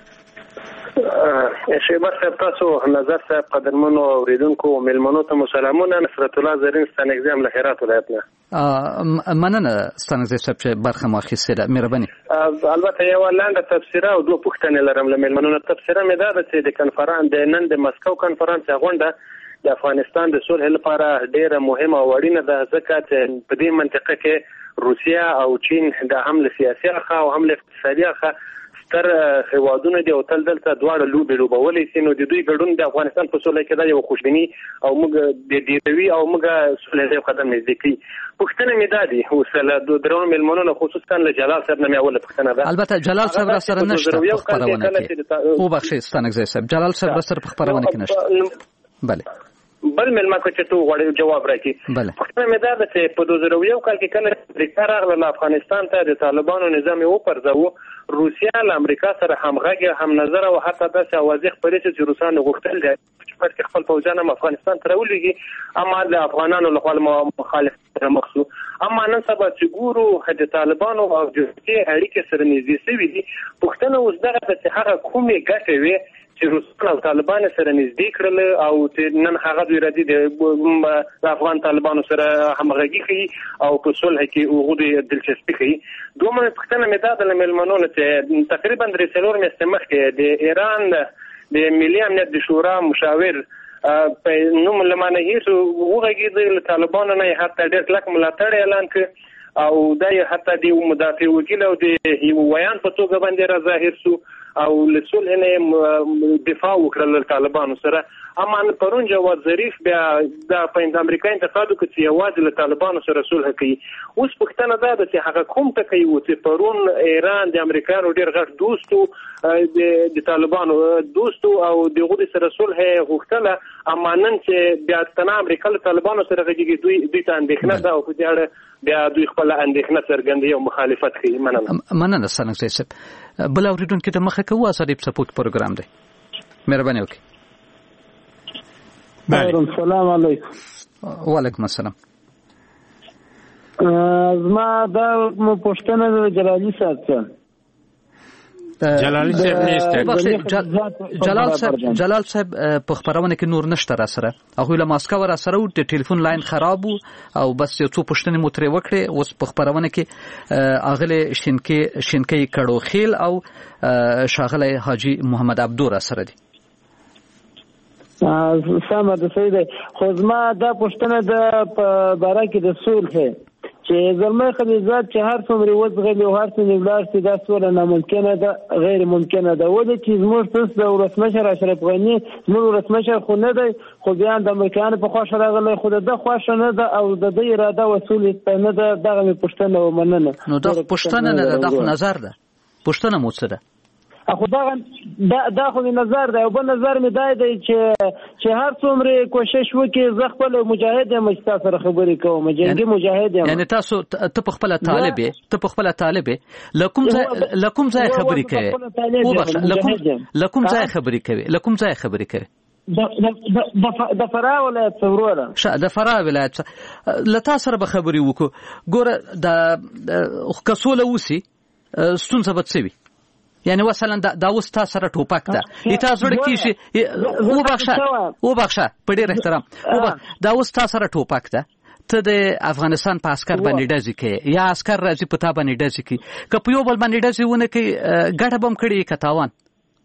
شیبر صاحب، تاسو نظر صاحب، قدرمنو اوریدونکو مېلمنو ته سلامونه. نصرت الله زرین ستانکزی هم له هرات ولایت نه. مننه ستانکزی صاحب چې برخه مو اخیستې ده، مهرباني. البته یو لاندې تفسیره او دوه پوښتنې لرم له مېلمنو. تفسیره مې دا ده چې د کنفرانس د نن د مسکو کنفرانس غونډه د افغانستان د صلح لپاره ډیره مهمه او اړینه ده، ځکه چې په دې منطقه کې روسیا او چین د هم له سیاسي اړخه او هم له اقتصادي اړخه ستر هیوادونه دي او تل دلته دواړه لوبې لوبولې شي. نو د دوی ګډون د افغانستان په صلح کې دا یو خوشبیني او موږ د دیروي او موږ صلح یو قدم نږدې کوي. پوښتنه مې دا دي اوس له درونو مېلمنو خصوصا له جلال صاحب نه مې اوله پوښتنه ده. البته جلال صاحب را سره نشته په خبرونه کې. او بخښئ ستانکزی صاحب، جلال صاحب را سره په خبرونه کې نشته. بله بل مېلمه کو چې تو غواړي جواب راکړي. پوښتنه مې دا ده چې په 2001 کال کې کله امریکا راغله افغانستان ته د طالبانو نظام یې وپرځاوه، روسیا له امریکا سره همغږي هم نظر او حتی داسې اوازې خپرې چې روسانو غوښتل دي چې خپل پوځیان افغانستان ته راولېږي، اما د افغانانو لخوا مخالفت مخ شو. اما نن سبا چې ګورو د طالبانو او د اړیکې سره نږدې شوي دي. پوښتنه اوس دغه ده چې هغه کومې ګټې وي چې روسان او طالبان سره نږدې کړل او چې نن هغه دوی راځي د افغان طالبانو سره همغږي کوي او په صلح کې هغوی دلچسپي کوي. دومره پوښتنه مې دا ده له مېلمنو چې تقریبا 3 میاشتې مخکې د ایران د ملي امنیت د شورا مشاور په نوم لمانه هیڅ وغږېدل، له طالبانو نه حتی ډېر کلک ملاتړ اعلان کړ او دا حتی د مدافع وکیل او د ویان په توګه باندې را ظاهر شو او له صلح نه دفاع وکړه له طالبانو سره. اما پرون جواد ظریف بیا د امریکا انتقاد وکړ چې یوازې له طالبانو سره صلح کوي. اوس پوښتنه دا ده چې هغه کوم ټکی و چې پرون ایران د امریکایانو ډېر غټ دوست و د طالبانو دوست او د هغوی سره صلح یې غوښتله، اما نن چې بیا تنه امریکا له طالبانو سره غږېږي دوی ته اندېښنه ده او په دې اړه بیا دوی خپله اندېښنه څرګندوي او مخالفت کوي. مننه سالنګ صاحب. بل اورېدونکي ته مخه کوو ازادي سپورټ پروګرام دی، مهرباني وکړئ. السلام علیکم. وعلیکم السلام. زما دا پوښتنه د جلالي صاحب څخه. جلال صاحب په خبرونه کې نور نشته را سره. هغه له ماسکو را سره و د ټلیفون لاین خراب او بس یو څو پوښتنې مو ترې وکړې. اوس په خبرونه کې اغله شینکی کړو خیل او شاغله حاجی محمد عبدو را سره دي. سمه ده صحیح ده. خو زما دا پوښتنه ده په باره کې د صلح چې زلمی خلیزات چې هر څومره وزغلي او هر څومره ولاړ شي دا سوله ناممکنه ده، غیر ممکنه ده. ولې چې زموږ تاسو د ولسمشر اشرف غني زموږ ولسمشر خو نه دی، خو بیا د امریکایانو په خوښه راغلی، خو د ده خوښه نه ده او د ده اراده وصول نه ده. دغه مې پوښتنه ومننه. نو دا پوښتنه نه ده، دا خو نظر ده. پوښتنه مو څه ده؟ خو دا خو نظر دی. او بل نظر مې دا دی چې هر څومره کوشش وکړي زه خپل مجاهد یم چې تاسو سره خبرې کوم، جنګي مجاهد یم. یعنی تاسو ته په خپل طالب لکم ځای خبرې کوي لکم ځای خبرې کوي د فراه ولایت وروره د فراه ولایت لتا سره به خبرې وکړو. ګوره د کسوله وسی ستونزه به څه وي؟ یعنی مثلا دا اوس تاسو سره ټوپک ده تاسو زړه کیږي او بخښه په ډېر احترام دا اوس تاسو سره ټوپک ده، ته د افغانستان په عسكر باندې ډزې کوي یا عسكر راځي په تا باندې ډزې کوي، که په یو بل باندې ډزې ونه کوي ګټه به هم کړې که تاوان؟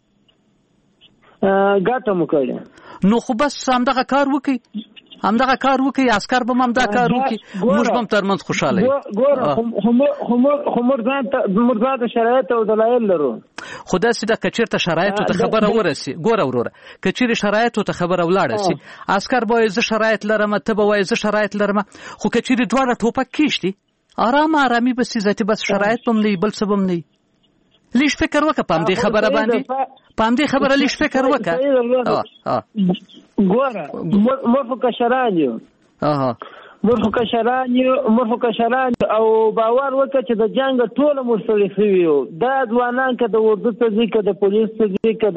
ګټه مو کړې. نو خو بس همدغه کار وکړي عسكر به هم دا کار وکړي، موږ به هم ترمنځ خوشحاله یو. خو موږ ځان ته شرایط او دلایل لرو. خو داسې ده که چېرته شرایطو ته خبره ورسي، ګوره وروره که چېرې شرایطو ته خبره ولاړه سي عسكر به وایي زه شرایط لرم، ته به وایي زه شرایط لرم، خو که چېرې دواړه ټوپک کېږدي آرامي به سي ذاتي بس شرایط به هم نه وي بل څه به هم نه وي. لیش فکر وکړه په همدې خبره باندې، په همدې خبره لیش فکر وکړه. ګوره موږ خو کشران یو، موږ خو کشران او باور وکړه چې د جنګ ټوله موږ سړي شوي یو. دا ځوانان که د اردو ته ځي، که د پولیس ته ځي، که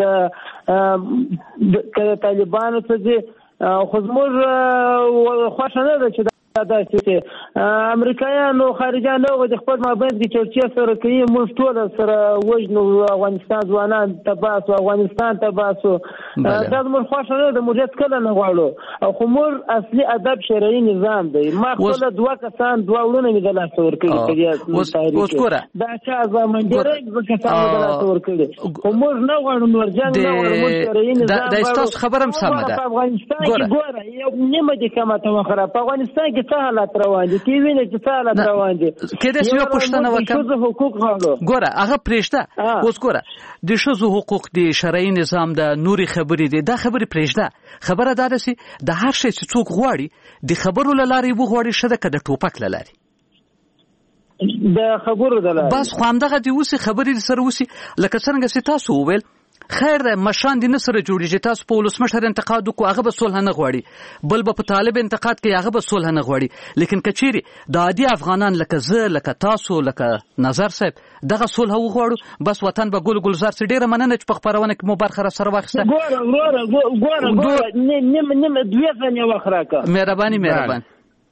د طالبانو ته ځي، خو زموږ خوښه نه ده چې امریکایانو خارجان او د خپل مابین کې چرچې سره کوي. موږ ټول سره وژنو افغانستان ځوانان تباسو، افغانستان تباسو. دا موږ خوښه نه ده، موږ هیڅ کله نه غواړو. او خو موږ اصلي ادب شرعي نظام دی. ما خپله دوه کسان دوه وړونه مې د لاسه ورکړي، دا چا زمن ډېر کسان مې د لاسه ورکړي، خو موږ نه غواړو نور جنګ نه غواړو، موږ شرعي نظام غواړو. دا ستاسو خبره هم سمه ده. په افغانستان کې ګوره یو نیمه دې کمه مخره په افغانستان کې څه حالات روان دي، کې ویني چې څه حالات روان دي. کله چې یو پښتنه وکړه حقوق غواړو، ګوره هغه پرېږده. اوس ګوره د ښځو حقوق دي، شرعي نظام ده، نوري خبرې دي، دا خبرې پرېږده. خبره دا ده چې د هر شي چې څوک غواړي د خبرو له لارې وغواړي ښه ده که د ټوپک له لارې د خبرو د لارې بس خو همدغه دې اوسي خبرې سره اوسي. لکه څرنګه چې تاسو وویل خیر ده مشران دې نه سره جوړېږي، تاسو په ولسمشر انتقاد وکړو هغه به صلح نه غواړي، بل به په طالب انتقاد کوي هغه به صلح نه غواړي. لیکن که چیرې د عادي افغانان لکه زه، لکه تاسو، لکه نظر صاحب دغه صلح وغواړو بس وطن به ګل ګلزار سي. ډېره مننه چې په خپرونه کې مو برخه را سره واخیسته. ګوره نیمه دوه ثانیې وخت راکړه. مهرباني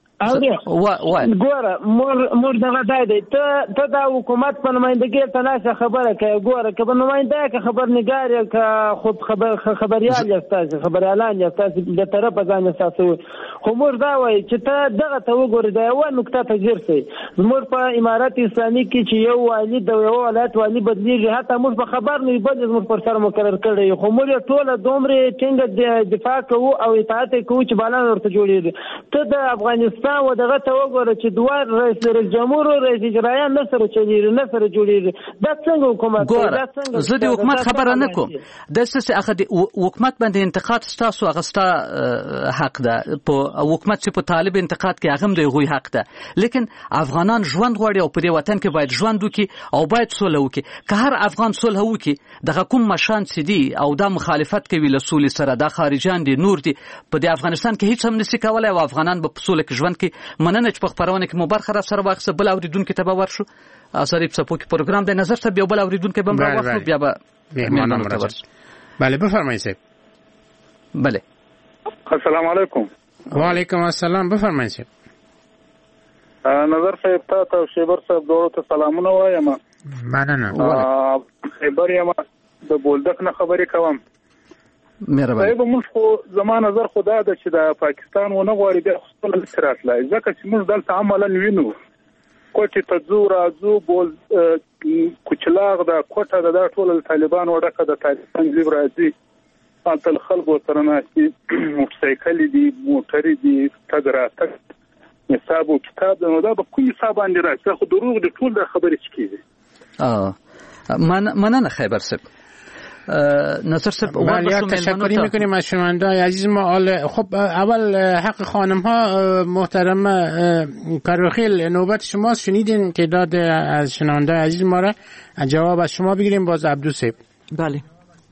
ګوره موږ دغه ځای دی، ته د حکومت په نمایندګۍ ته ناسته خبره کوې. ګوره که په نماینده که خبرنګار یې که خود خبریال یاست، تاسې خبریالان یاست، تاسې د طرفه ځان احساسوئ. خو موږ دا وایي چې ته دغه ته وګورې د یوه نکته ته ځیر شئ. زموږ په امارت اسلامي کې چې یو والي د یوه ولایت والي بدلېږي، حتی موږ په خبر نه وي بل زموږ پر سر مقرر کړی، خو موږ یې ټوله دومره ټینګه دفاع کوو او اطاعت یې کوو چې بالان ورته جوړېږي. ته د افغانستان ځان و دغه ته وګوره چې دوه رئیس جمهور او رئیس اجرایه نه سره چلیږي نه سره جوړیږي دا څنګه حکومت ګوره زه د حکومت خبره نه کوم داسې هغه حکومت باندې انتقاد ستاسو هغه ستا حق ده په حکومت چې په طالب انتقاد کې هغه د غوي حق ده لیکن افغانان ژوند غواړي او په دې وطن کې باید ژوند وکړي او باید صلح وکړي که هر افغان صلح وکړي دغه کوم مشان سي او دا مخالفت کوي له صلح سره دا خارجان دي نور دي په دې افغانستان کې هیڅ هم نشي کولای او افغانان په صلح کې ژوند کوي مننه چې په خبرونه کې مو برخه را سره واخصه بل اوریدونکو ته به ورشو اثرې په سپوږ پروګرام د نظر ته بل اوریدونکو به هم راوخلو بیا به مهمانان راځي. بله بفرمایئ صاحب. بله السلام علیکم. وعلیکم السلام بفرمایئ صاحب. نظر صاحب ته شیبر صاحب دوړو ته سلامونه وایم. مننه. خیبر یم د بولدک نه خبرې کوم. مهرباني. صاحب موږ خو زما نظر خدا ده چې د پاکستان ونه غواړي د خپل لتراتلای ځکه چې موږ دلته عملاً وینو کوټه ته زو راځو بول کوچلاغ د کوټه د ټول طالبان وړکه د طالبان زیب راځي تل خلکو سره ناشتي موټرسایکل دي موټر دي تګراتک حساب او کتاب نو دا به کوم حساب باندې راځي خو دروغ دي ټول د خبرې چکیږي. مننه خیبر صاحب. نصر صاحب ولی تشکری میکنیم از شنونده‌های عزیز ما. خب اول حق خانم ها محترم کاروخیل نوبت شماست. شنیدین که داد از شنونده‌های عزیز ما را جواب از شما بگیریم. باز عبدو صاحب. بله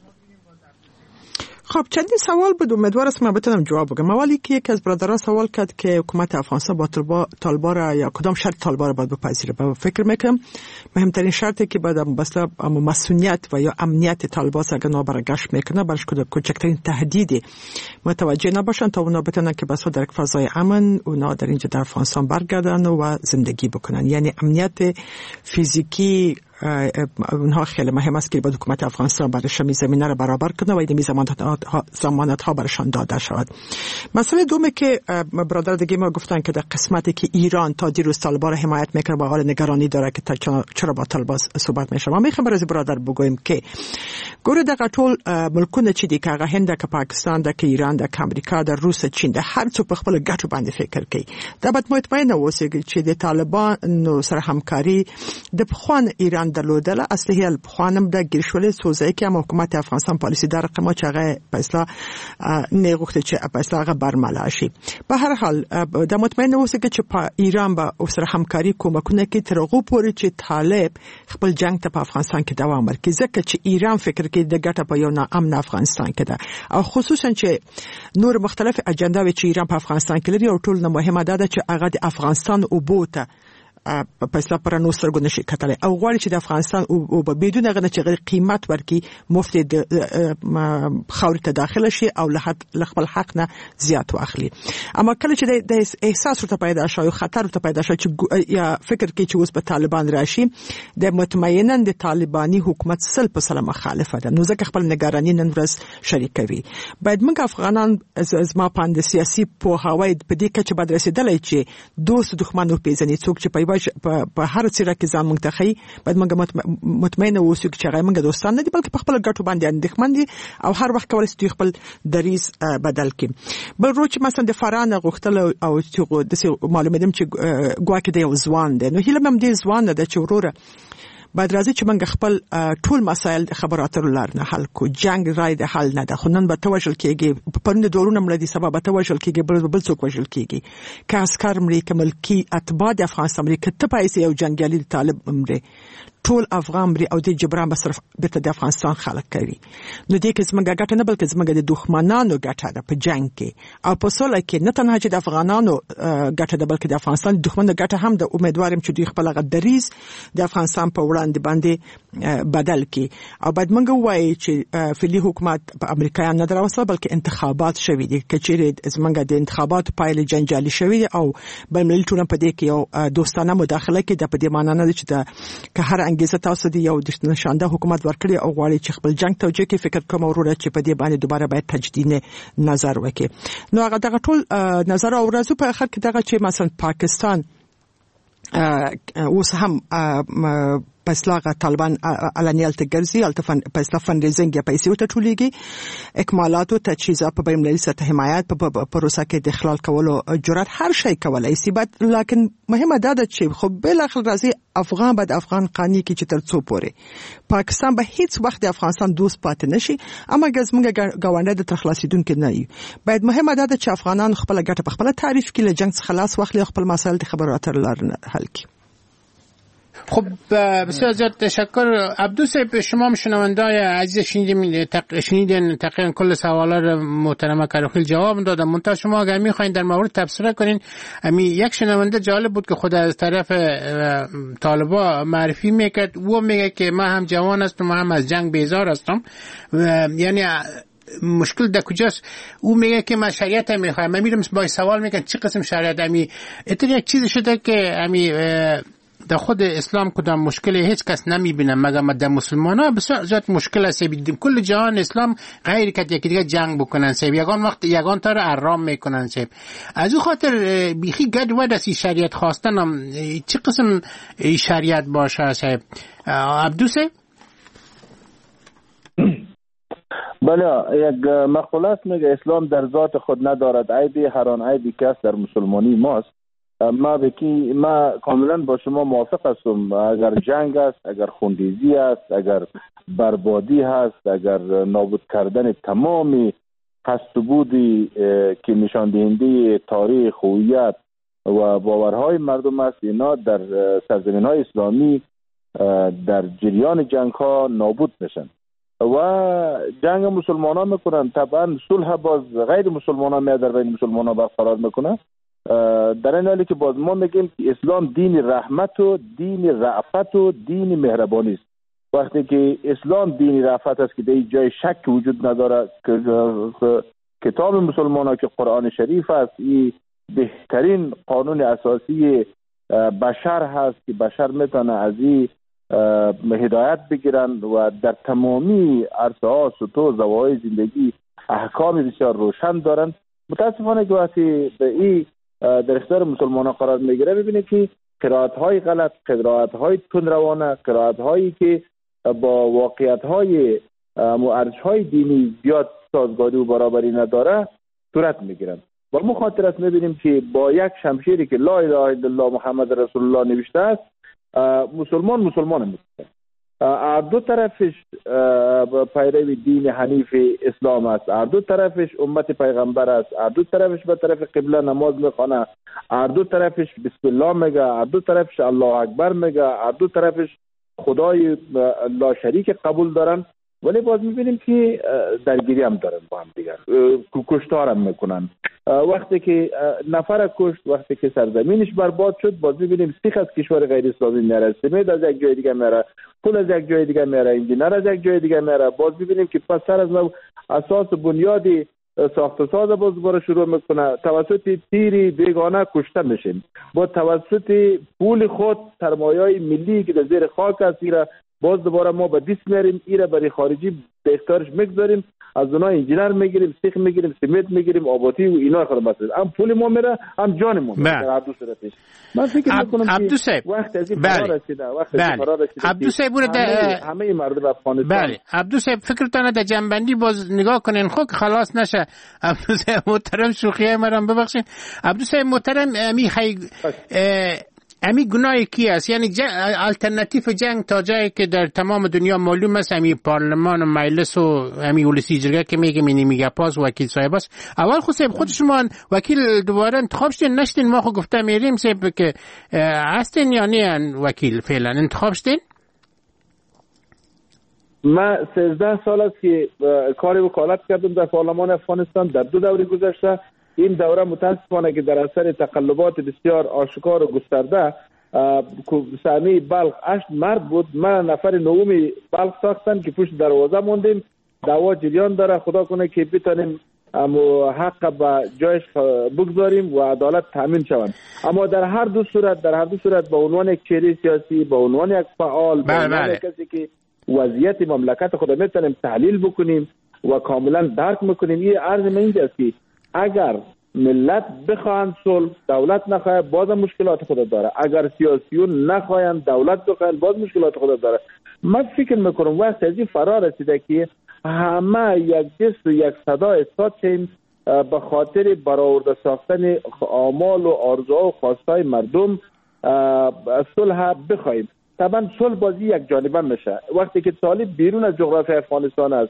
خب چندین سوال بود امیدوار است من بتونم جواب بدم. اولی که یک از برادران سوال کرد که حکومت افغانستان با طالبان یا کدام شرط طالبان را باید بپذیره. فکر میکنم مهمترین شرطی که باید مثلا مسئولیت و یا امنیت طالبان اگر اونا برگشت میکنه برش کوچکترین تهدیدی متوجه نباشن تا اونا بتونن که بس در فضای امن اونا در اینجا در افغانستان برگردن و زندگی بکنن. یعنی امنیت فیزیکی اونها خیلی مهم است که با حکومت افغانستان برایش زمینه را برابر کنه و این ضمانت ها برشان داده شود. مسئله دومی که برادر دیگه ما گفتن که در قسمتی که ایران تا دیروز طالبان را حمایت میکنه و حال نگرانی داره که چرا با طالبان صحبت میشه. ما میخوام برای برادر بگویم که ګوره دغه ټول ملکونه چې دي کاغه هند که پاکستان ده که ایران ده که امریکا ده روس چین ده هر څو په خپل ګټو باندې فکر کوي. دا باید مطمئن اوسئ چې د طالبان سره همکاري د پخوان ایران درلودله اصلي الپخوانم د ګرشولې سوزای کې حکومت افغانستان پالیسی در رقم چې هغه په اصطلاح نه غوښتل چې په اصطلاح برملا شي. په هر حال د مطمئن اوسئ چې په ایران به سره همکاري کومکونه کې تر هغه پورې چې طالب خپل جنگ ته په افغانستان کې دوام ورکړي ځکه چې ایران فکر کوي د ګټه په یو ناامن افغانستان کې ده او خصوصا چې نور مختلف اجنډاوي چې ایران په افغانستان کې لري او ټول نه مهمه ده چې هغه د افغانستان او بوته په اصطلاح پر نو سرګو نشي کتل او غواړي چې د افغانستان او بدون غنه چې قیمت ورکي مفت د خاورې ته داخله شي او له خپل حق نه زیات واخلي. اما کله چې د احساس ورته پیدا شي او خطر ورته پیدا شي چې یا فکر کوي چې اوس په طالبان راشي د مطمئنا د طالباني حکومت سل په سلام مخالفه ده نو ځکه خپل نگرانی نن ورځ شریکوي. باید موږ افغانان از ما پاند سیاسي په هوای په دې کې چې باید رسیدلای چې دوست دښمن او پیژنې څوک چې په هر څیره کې ځان موږ ته خي باید موږ مطمئن اوسو چې هغه موږ دوستان نه دي بلکې په خپل ګټو باندې اندېښمن دي او هر وخت کولای شي خپل دریز بدل کړي. بل روچ مثلا د فرانه غوښتل او چې د معلوماتم چې ګواکې د یو ځوان دی نو هیله مم دې ځوان د چوروره باید راځي چې موږ خپل ټول مسایل د خبراتو لار نه حل کو. جنگ رای د حل نه ده خو نن به توجل کېږي په پرند دورونه مړه دي سبب توجل کېږي بل څوک وجل کېږي که عسكر مړي که ملکی اتباع د افغانستان مړي که ته پیسې یو جنگیالي طالب مړي ټول افغان مړي او د جبران به صرف بیرته د افغانستان خلک کوي. نو دې کې زموږ ګټه نه بلکې زموږ د دښمنانو ګټه ده په جنگ کې او په سوله کې نه تنها چې د افغانانو ګټه ده بلکې د افغانستان د دښمن ګټه هم د امیدوارم چې دوی خپل غدریز د افغانستان په وړاندې باندې بدل کړي. او باید موږ وایو چې فعلی حکومت په امریکایان نه دراوسه بلکې انتخابات شوي دي کچېرې زموږ د انتخابات پایله جنجالي شوي او بلملي ټول په دې کې یو دوستانه مداخله کې د په دې معنی نه چې د هر انګیزه تاسو دی یو د نشانده حکومت ورکړي او غواړي چې خپل جنگ توجه کې فکر کوم وروره چې په دې باندې دوباره باید تجدید نظر وکړي. نو هغه دغه ټول نظر او ورځو په اخر کې دغه چې مثلا پاکستان اوس هم په اصلاح طالبان علنیال ته ګرځي الته په اصلاح فندریزینګ یا پیسې ورته ټولېږي اکمالات او تجهیزات په بین‌المللي سطح حمایت په پروسه کې د اخلال کولو جرأت هر شی کولای شي لکن مهمه ده چې خو بل اخر راځي افغان بعد افغان قانی کې چې تر څو پورې پاکستان به هیڅ وخت د افغانستان دوست پاتې نشي اما ګزمنګ گاونډي د تخلاصیدونکو نه وي باید مهمه ده چې افغانان خپل ګټه په خپل تعریف کې له جنگ څخه خلاص واخلي خپل مسائل د خبرو اترو لارې حل کړي. خب بسیار زیاد تشکر عبدوصاحب. شما شنوندای عزیز شنیدین تقریبا کل سوالا رو محترمه کروخیل جواب دادن. منتها شما اگر میخواین در مورد تبصره کنین، یک شنونده جالب بود که خود از طرف طالبا معرفی میکرد، او میگه که من هم جوان هستم، من هم از جنگ بیزار هستم. یعنی مشکل در کجاست؟ او میگه که من شریعت میخوایم. من میرم با سوال میکنم چی قسم شریعت؟ اتفاقا یک چیزی شده که در خود اسلام کدام مشکلی هیچ کس نمیبینه مگر در مسلمان ها بسیار زیاد مشکل است. کل جهان اسلام غیر که یکی دیگه جنگ بکنن سیب یگان وقت یگان تا رو ارام میکنن سیب. از او خاطر بیخی گد ود از شریعت خواستن هم چی قسم شریعت باشه سیب؟ عبدوصاحب؟ بله، یک مقوله است میگه اسلام در ذات خود ندارد عیبی، هر آن عیبی که است در مسلمانی ماست. ما کاملا با شما موافق هستم. اگر جنگ است، اگر خونریزی است، اگر بربادی هست، اگر نابود کردن تمامی هست و بودی که نشان دهنده تاریخ، هویت و باورهای مردم است، اینا در سرزمین‌های اسلامی در جریان جنگ ها نابود میشن و جنگ مسلمان ها میکنن. طبعا صلح باز غیر مسلمان ها میاد در بین مسلمان ها برقرار میکنه. در این حالی که باز ما میگیم که اسلام دین رحمت و دین رأفت و دین مهربانی است. وقتی که اسلام دین رأفت است که در جای شک وجود نداره که کتاب مسلمان ها که قرآن شریف است، این بهترین قانون اساسی بشر هست که بشر میتونه از این هدایت بگیرن و در تمامی عرصه ها سطوح زوایای زندگی احکام بسیار روشن دارن. متاسفانه که وقتی به این در اختیار مسلمان ها قرار میگیره ببینید که قرائت های غلط، قرائت های تندروانه، قرائت هایی که با واقعیت های ارزش های دینی زیاد سازگاری و برابری نداره صورت میگیرن. و مخاطر است میبینیم که با یک شمشیری که لا اله الا الله محمد رسول الله نوشته است مسلمان میکنه. دو طرفش پیرو دین حنیف اسلام است، دو طرفش امت پیغمبر است، دو طرفش به طرف قبله نماز میخوانه، دو طرفش بسم الله میگه، دو طرفش الله اکبر میگه، دو طرفش خدای لا شریک قبول دارن. ولی باز میبینیم که درگیری هم دارن با هم دیگر، کشتار هم میکنن. وقتی که نفر کشت، وقتی که سرزمینش برباد شد، باز میبینیم سیخ از کشور غیر اسلامی میاره، سمید از یک جای دیگه میاره، پول از یک جای دیگه میاره، انجینر از یک جای دیگه میاره. باز میبینیم که پس سر از اساس بنیادی ساخت و ساز باز دوباره شروع میکنه، توسط تیری بیگانه کشته میشیم، با توسط پول خود سرمایه‌های ملی که در زیر خاک است باز دوباره ما به دیس میاریم، ایره برای خارجی به اختیارش میگذاریم، از اونها انجینر میگیریم، سیخ میگیریم، سیمنت میگیریم، آبادی و اینا خدمت میده. هم پول ما میره، هم جان ما میره در هر دو صورتش. من فکر میکنم که وقت از این فرار رسیده، عبدوصاحب همه مردم افغانستان. بله عبدوصاحب، فکرتان در جنبندی باز نگاه کنین خود خلاص نشه. عبدوصاحب محترم شوخیای مرام ببخشید. عبدوصاحب محترم امی گناه کی است؟ یعنی الټرناتیو جنگ تا جایی که در تمام دنیا معلوم است امی پارلمان و مجلس و امی ولسی جرگه که میگه پاس وکیل صاحب است. اول خود شما وکیل دوباره انتخاب شدین نشدین؟ ما خود گفته میریم صاحب که هستین یا نه وکیل فعلا انتخاب شدین؟ ما 13 سال است که کار وکالت کردم در پارلمان افغانستان در 2 دوره گذشته. این دوره متاسفانه که در اثر تقلبات بسیار آشکار و گسترده سهمیه بلخ 8 مرد بود. من نفر نومی بلخ ساختن که پشت دروازه موندیم. دعوا جریان داره، خدا کنه که بتونیم حق به جایش بگذاریم و عدالت تامین شود. اما در هر دو صورت به عنوان یک چهره سیاسی، به عنوان یک فعال، به عنوان کسی که وضعیت مملکت خود میتونیم تحلیل بکنیم و کاملا درک میکنیم، این عرض من اینجاست که اگر ملت بخواهند صلح، دولت نخواهد باز مشکلات خود داره. اگر سیاسیون نخواهند دولت بخواهند باز مشکلات خود داره. من فکر میکنم وقت از این فرار رسیده که همه یک جست و یک صدا احساس کنیم به خاطر برآورده ساختن آمال و آرزوها و خواستهای مردم صلح بخواهیم. طبعا صلح بازی یک جانبه میشه. وقتی که طالب بیرون از جغرافیای افغانستان است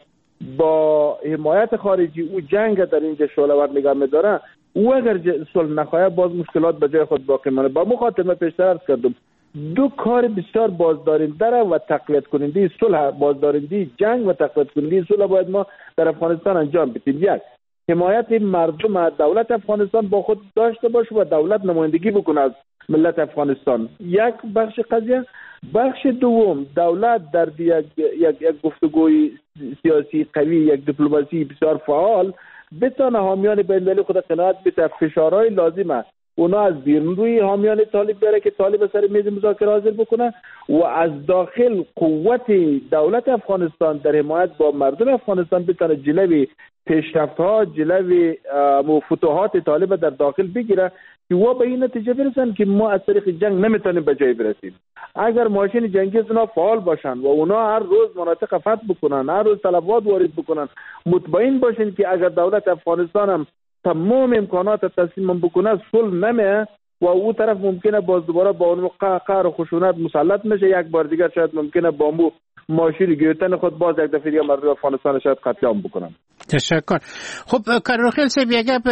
با حمایت خارجی او جنگ در اینجا شعله‌ور نگاه می‌داره، او اگر صلح نخواهد باز مشکلات به جای خود باقی مانه. با مخاطبه پیشتر عرض کردم دو کار بسیار بازدارنده و تقویت کننده صلح، بازدارنده جنگ و تقویت کننده صلح باید ما در افغانستان انجام بدیم. یک، حمایت مردم دولت افغانستان با خود داشته باشه و دولت نمایندگی بکنه از ملت افغانستان. یک بخش قضیه. بخش دوم، دولت در یک گفتگوی سیاسی قوی، یک دیپلماسی بسیار فعال بتونه حامیان بین‌المللی خود قناعت بده. فشارهای لازمه اونا از بیرون روی حامیان طالب بره که طالب سر میز مذاکره حاضر بکنه و از داخل قوت دولت افغانستان در حمایت با مردم افغانستان بتونه جلوی پیشرفت‌ها، جلوی فتوحات طالب در داخل بگیره که و به این نتیجه برسن که ما از طریق جنگ نمیتونیم به جای برسیم. اگر ماشین جنگی اونا فعال باشن و اونا هر روز مناطق فتح بکنن، هر روز تلفات وارد بکنن، مطمئن باشین که اگر دولت افغانستان هم تمام امکانات تسلیم بکنه صلح نمیه و او طرف ممکنه باز دوباره با اون قهر و خشونت مسلط میشه. یک بار دیگر شاید ممکنه با مو ماشین گیرتن خود باز یک دفعه دیگه مردم افغانستان شاید قتل عام بکنن. تشکر. خب کارخیل صاحب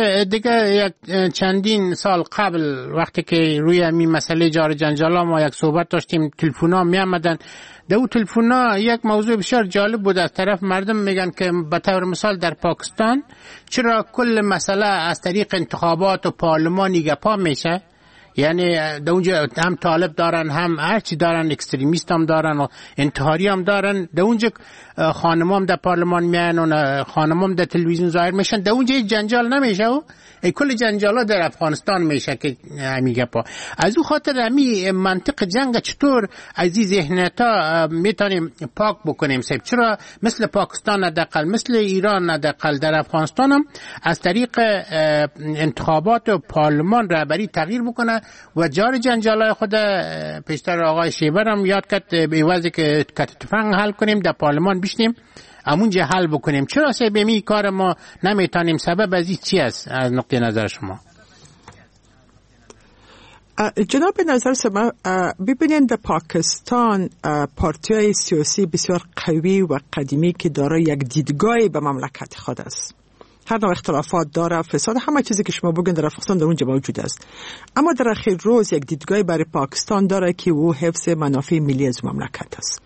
دیگه چندین سال قبل وقتی که روی این مسئله جار جنجالا ما یک صحبت داشتیم، تلفن‌ها می آمدن. در اون تلفن‌ها یک موضوع بسیار جالب بود. از طرف مردم میگن که به طور مثال در پاکستان چرا کل مسئله از طریق انتخابات و پارلمانی گپا میشه؟ یعنی در اونجا هم طالب دارن، هم هرچی دارن، اکستریمیست هم دارن و انتحاری هم دارن. در اونجا خانمام در پارلمان میان و خانمام در تلویزیون ظاهر میشن. در اونجا جنجال نمیشه و کل جنجالا در افغانستان میشه که میگه پا. از اون خاطر همی منطق جنگ چطور از این ذهنیتا میتونیم پاک بکنیم صاحب؟ چرا مثل پاکستان حداقل، مثل ایران حداقل، در افغانستان هم از طریق انتخابات و پارلمان رهبری تغییر بکنه و جار جنجالای خود پیشتر آقای شیبر هم یاد کرد به واسه که تفنگ حل کنیم در پارلمان بشینیم همونجا حل بکنیم. چرا صاحب این کار ما نمیتونیم؟ سبب از این چی است از نقطه نظر شما؟ جناب نظر شما ببینید در پاکستان پارتی‌های سیاسی بسیار قوی و قدیمی که دارای یک دیدگاهی به مملکت خود است. هر نوع اختلافات داره، فساد، همه چیزی که شما بگین در افغانستان در اونجا موجود است. اما در آخر روز یک دیدگاهی برای پاکستان داره که او حفظ منافع ملی از مملکت است.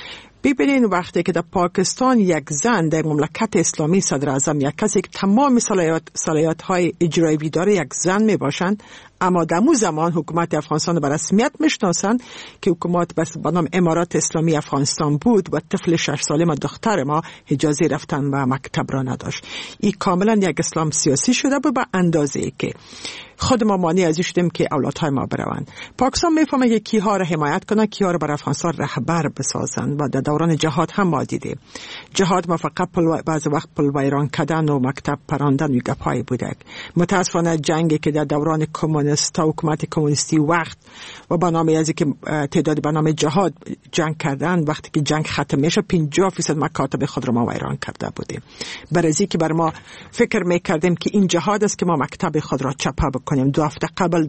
ببینید وقتی که در پاکستان یک زن در مملکت اسلامی صدر اعظم، یک کسی که تمام صلاحیت‌های اجرایی داره، یک زن می باشند، اما در اون زمان حکومت افغانستان به رسمیت میشناسند که حکومت به نام امارات اسلامی افغانستان بود و طفل 6 ساله ما دختر ما اجازه رفتن به مکتب را نداشت. این کاملا یک اسلام سیاسی شده بود به اندازه ای که خود ما مانع ازش شدیم که اولادهای ما بروند. پاکستان میفهمه که کیها را حمایت کنه، کیها را بر افغانستان رهبر بسازند و در دوران جهاد هم ما دیدیم. جهاد ما فقط بعض وقت پل ویران کردن و مکتب پراندن و گپای بوده. متاسفانه جنگی که در دوران کمونیست و حکومت کمونیستی وقت و برنامه ازی که تعداد برنامه جهاد جنگ کردن، وقتی که جنگ ختم میشه 50% مکاتب خود را ما ویران کرده بودیم. برای که بر ما فکر میکردیم که این جهاد است که ما مکتب خود را چپا کنیم. 2 هفته قبل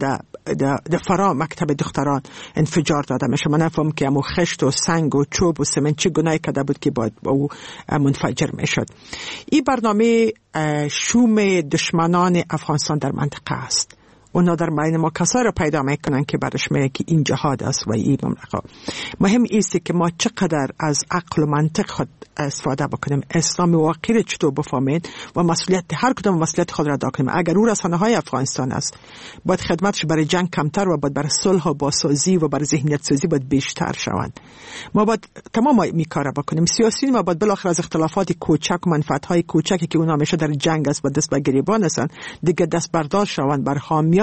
در فرا مکتب دختران انفجار داده میشه. من نفهم که امو خشت و سنگ و چوب و سمنت چه گناهی کرده بود که باید با او منفجر میشد. این برنامه شوم دشمنان افغانستان در منطقه است. اونا در بین ما کسایی را پیدا میکنن که برش میگه که این جهاد است و این مملکت. مهم ایست که ما چقدر از عقل و منطق خود استفاده بکنیم، اسلام واقعی چطور بفهمیم و مسئولیت هر کدام مسئولیت خود را ادا کنیم. اگر او رسانه‌های افغانستان است، باید خدمتش برای جنگ کمتر و باید برای صلح و بازسازی و برای ذهنیت سازی باید بیشتر شوند. ما باید تمام این کارا بکنیم. سیاسیون ما باید بالاخره از اختلافات کوچک و منفعت‌های کوچکی که اونا همیشه در جنگ است و دست به گریبان هستند، دیگه دست بردار شوند بر حامیان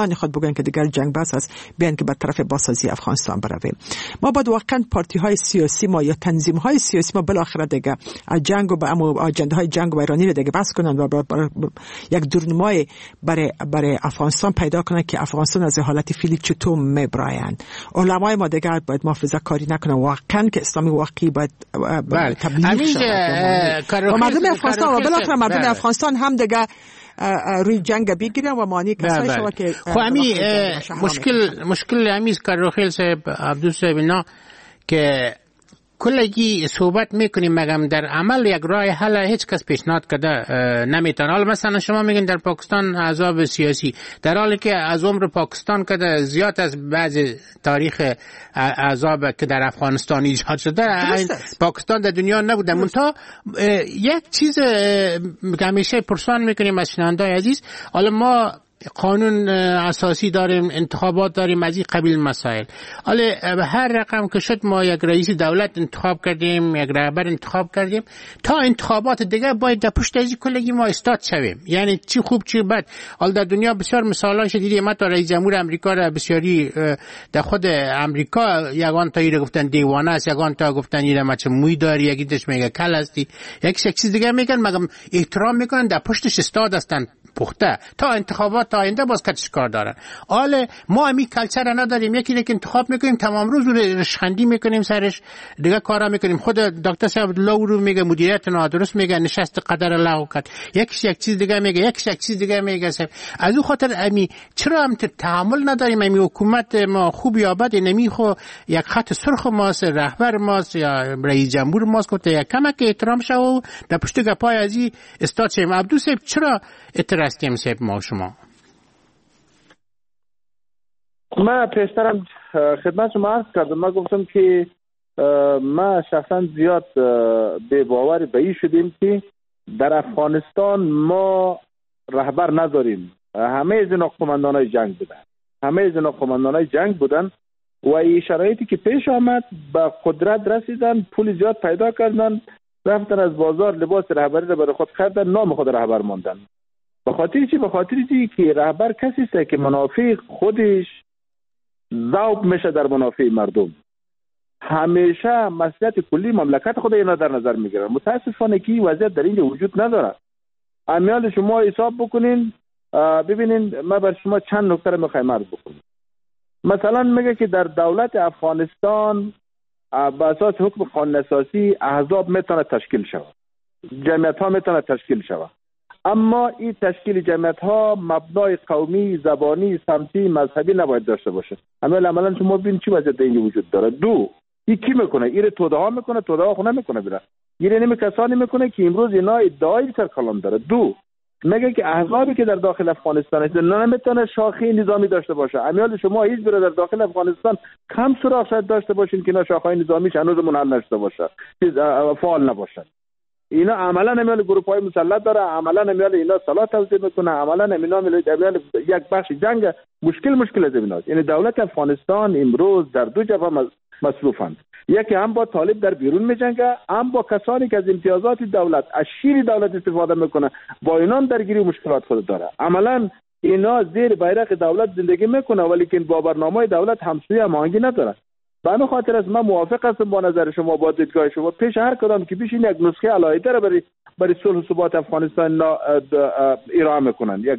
میان خود بگن که دیگر جنگ بس است، بیان که به طرف بازسازی افغانستان برویم. ما باید واقعا پارتی های سیاسی ما یا تنظیم های سیاسی ما بالاخره دیگه از جنگ و اجنده های جنگ و ایرانی رو دیگه بس کنن و یک دورنمای برای افغانستان پیدا کنن که افغانستان از حالت فعلی چطور میبراین. علمای ما دیگه باید محافظه کاری نکنن، واقعا که اسلامی واقعی باید تبلیغ شود و مردم افغانستان و بالاخره مردم افغانستان هم دیگه روی جنگ بگیرن و معنی کسایی شما که خب امی مشکل امیز کارخیل صاحب عبدو صاحب اینا که کلگی صحبت میکنیم مگم در عمل یک راه حل هیچ کس پیشنهاد کرده نمیتونه. حالا مثلا شما میگین در پاکستان عذاب سیاسی، در حالی که از عمر پاکستان که زیاد از بعض تاریخ عذاب که در افغانستان ایجاد شده پاکستان در دنیا نبوده. منتها یک چیز همیشه پرسان میکنیم از شنونده‌های عزیز، حالا ما قانون اساسی داریم، انتخابات داریم، از این قبیل مسائل. حالا هر رقم که شد ما یک رئیس دولت انتخاب کردیم، یک رهبر انتخاب کردیم، تا انتخابات دیگه باید در پشت از کلگی ما استاد شویم. یعنی چی خوب چی بد. حالا در دنیا بسیار مثالاش دیدیم، حتی رئیس جمهور امریکا را بسیاری در خود امریکا یگان تا ایره گفتن دیوانه است، یگان تا گفتن ایره مچ موی داری، یکی دش میگه کل هستی، یک چیز دیگه میگن، مگم احترام میکنن، در پشتش استاد هستن پخته تا انتخابات تا آینده باز کتش کار دارن. حالا ما همی کلچر نداریم، یکی دیگه انتخاب میکنیم تمام روز رشخندی میکنیم سرش، دیگه کارا میکنیم. خود دکتر صاحب لو میگه مدیریت نادرست میگه، نشست قدر لغو کرد، یکیش یک چیز دیگه میگه، یکیش یک چیز دیگه میگه. از اون خاطر امی چرا هم تحمل نداریم؟ امی حکومت ما خوب یا بد نمی خو یک خط سرخ ماست، رهبر ماست یا رئیس جمهور ماست که یک کمک احترام شو و در پشت گپای ازی استاد شیم. عبدو صاحب چرا اترستیم صاحب ما شما؟ من پیشترم خدمت شما عرض کردم، من گفتم که ما شخصا زیاد به باور به این شدیم که در افغانستان ما رهبر نداریم. همه از اینا قماندانای جنگ بودن و این شرایطی که پیش آمد به قدرت رسیدن، پول زیاد پیدا کردن، رفتن از بازار لباس رهبری رو برای خود خریدن، نام خود رهبر ماندن. به خاطر چی؟ به خاطر چی که رهبر کسی است که منافع خودش ذوب میشه در منافع مردم، همیشه مصلحت کلی مملکت خود اینا در نظر میگیرن. متاسفانه که وضعیت در اینجا وجود نداره. امیال شما حساب بکنین ببینین، من بر شما چند نکته رو میخوایم عرض بکنم. مثلا میگه که در دولت افغانستان به اساس حکم قانون اساسی احزاب میتونه تشکیل شود، جمعیت ها میتونه تشکیل شود، اما این تشکیل جمعیت ها مبنای قومی، زبانی، سمتی، مذهبی نباید داشته باشه. عملا شما ببین چی وضعیت اینجا وجود داره. دو، این کی میکنه؟ این توده ها میکنه، توده ها خونه میکنه بیره. این نمی کسانی میکنه که امروز اینا ادعای سر کلام داره. دو، میگه که احزابی که در داخل افغانستان هست نمیتونه شاخه نظامی داشته باشه. امیال شما هیچ بره در داخل افغانستان کم سراغ شاید داشته باشین که اینا شاخه نظامیش هنوز منحل نشده باشه، فعال نباشه. اینا عملا امیال گروه های مسلط داره، عملا امیال اینا سلاح توزیع میکنه، عملا امیال یک بخش جنگ مشکل از ایناست. یعنی دولت افغانستان امروز در دو جبهه مصروفند. یکی هم با طالب در بیرون میجنگه، هم با کسانی که از امتیازات دولت، از شیر دولت استفاده میکنه، با اینا درگیری و مشکلات خود داره. عملا اینا زیر بیرق دولت زندگی میکنه ولی که با برنامه دولت همسوی هماهنگی نداره. به همین خاطر از من موافق هستم با نظر شما، با دیدگاه شما. پیش هر کدام که بشین یک نسخه علایقه را برای صلح و ثبات افغانستان ارائه میکنن، یک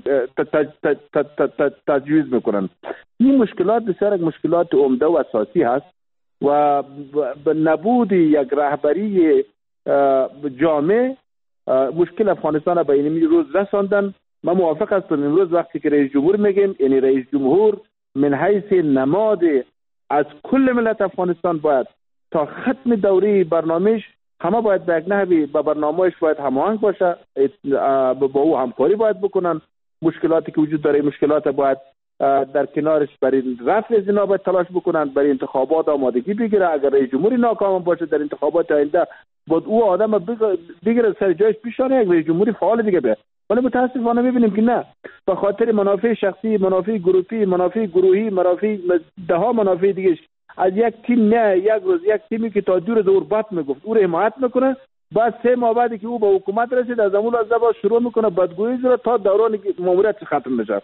تجویز میکنن. این مشکلات بسیار مشکلات عمده و اساسی هست و به نبود یک رهبری جامع مشکل افغانستان را به این روز رساندن. من موافق هستم امروز وقتی که رئیس جمهور میگیم، یعنی رئیس جمهور من حیث نماد از کل ملت افغانستان باید تا ختم دوره برنامهش همه باید به یک نحوی با برنامهش باید هماهنگ باشه، با او همکاری باید بکنن. مشکلاتی که وجود داره مشکلات باید در کنارش برای رفع از اینا باید تلاش بکنن، برای انتخابات آمادگی بگیره. اگر رئیس جمهوری ناکام باشه در انتخابات آینده باید او آدم بگیره سر جایش پیشانه یک رئیس جمهوری فعال دیگه به. ولی متاسفانه میبینیم که نه، به خاطر منافع شخصی، منافع گروهی، منافع گروهی، منافع ده ها منافع دیگه از یک تیم، نه یک روز یک تیمی که تا دور دور بات میگفت او رو حمایت میکنه، بعد 3 ماه بعدی که او به حکومت رسید از اون لحظه با شروع میکنه بدگویی زره تا دوران ماموریت ختم بشه.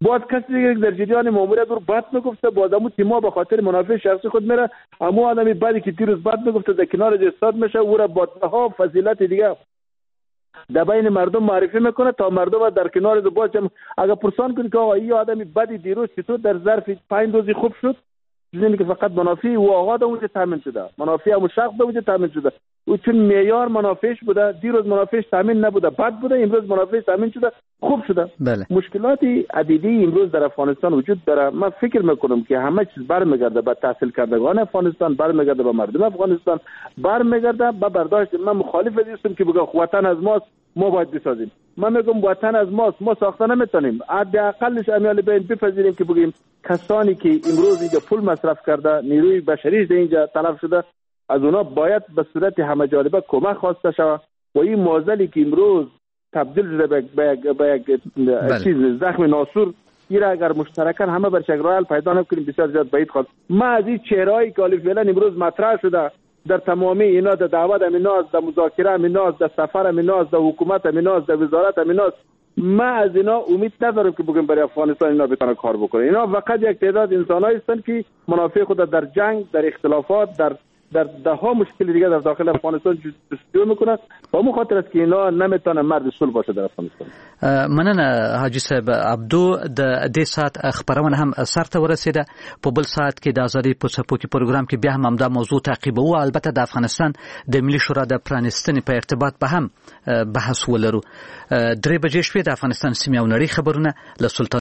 باز کسی در جریان ماموریت رو بد میگفته، باز همون تیم‌ها به خاطر منافع شخصی خود میره، همون آدمی بعدی که دیروز بد میگفته در کنار ایستاد میشه، او را با ها فضیلت دیگه در بین مردم معرفی میکنه تا مردم در کنار دو باز اگر پرسان کنید که آقا این آدمی بدی دیروز چطور در ظرف 5 روز خوب شد، چیزی که فقط منافع او آقا در اونجا تامین شده، منافع همون شخص در اونجا تامین شده، او چون معیار منافعش بوده، دیروز منافعش تامین نبوده بد بوده، امروز منافعش تامین شده خوب شده. بله. مشکلات عدیدی امروز در افغانستان وجود داره. من فکر میکنم که همه چیز برمیگرده به تحصیل کردگان افغانستان، برمیگرده به مردم افغانستان، برمیگرده به برداشت. من مخالف هستم که بگم وطن از ماست ما باید بسازیم. من میگم وطن از ماست ما ساخته نمیتونیم، حداقلش امیال بین بپذیریم که بگیم کسانی که امروز اینجا پول مصرف کرده، نیروی بشریش اینجا تلف شده، از اونا باید به صورت همه جانبه کمک خواسته شود و این معضلی که امروز تبدیل شده به یک چیز زخم ناسور، این اگر مشترکاً همه بر شکل پیدا نکنیم بسیار زیاد بعید خواهد. ما از این چهرهایی که فعلا امروز مطرح شده در تمامی اینا، در دعوت امیناز، در مذاکره امیناز، در سفر امیناز، در حکومت امیناز، در وزارت امیناز، ما از اینا امید ندارم که بگیم برای افغانستان اینا بتونه کار بکنه. اینا فقط یک تعداد انسانایی هستند که منافع خود در جنگ، در اختلافات، در ده مشکل دیگه در داخل افغانستان جستجو میکنه و مو خاطر است که اینا نمیتونه مرد صلح باشه در افغانستان. مننه حاجی صاحب عبدو. د دې ساعت خبرونه هم سر ته ورسېده. په بل ساعت کې د ازادي په څپوکي پروګرام کې بیا هم دا موضوع تعقیبوو. البته د افغانستان د ملي شورا د پرانستنې په ارتباط به هم بحث ولرو. 3 بجې شپې د افغانستان سیمې او نړۍ خبرونه له سلطان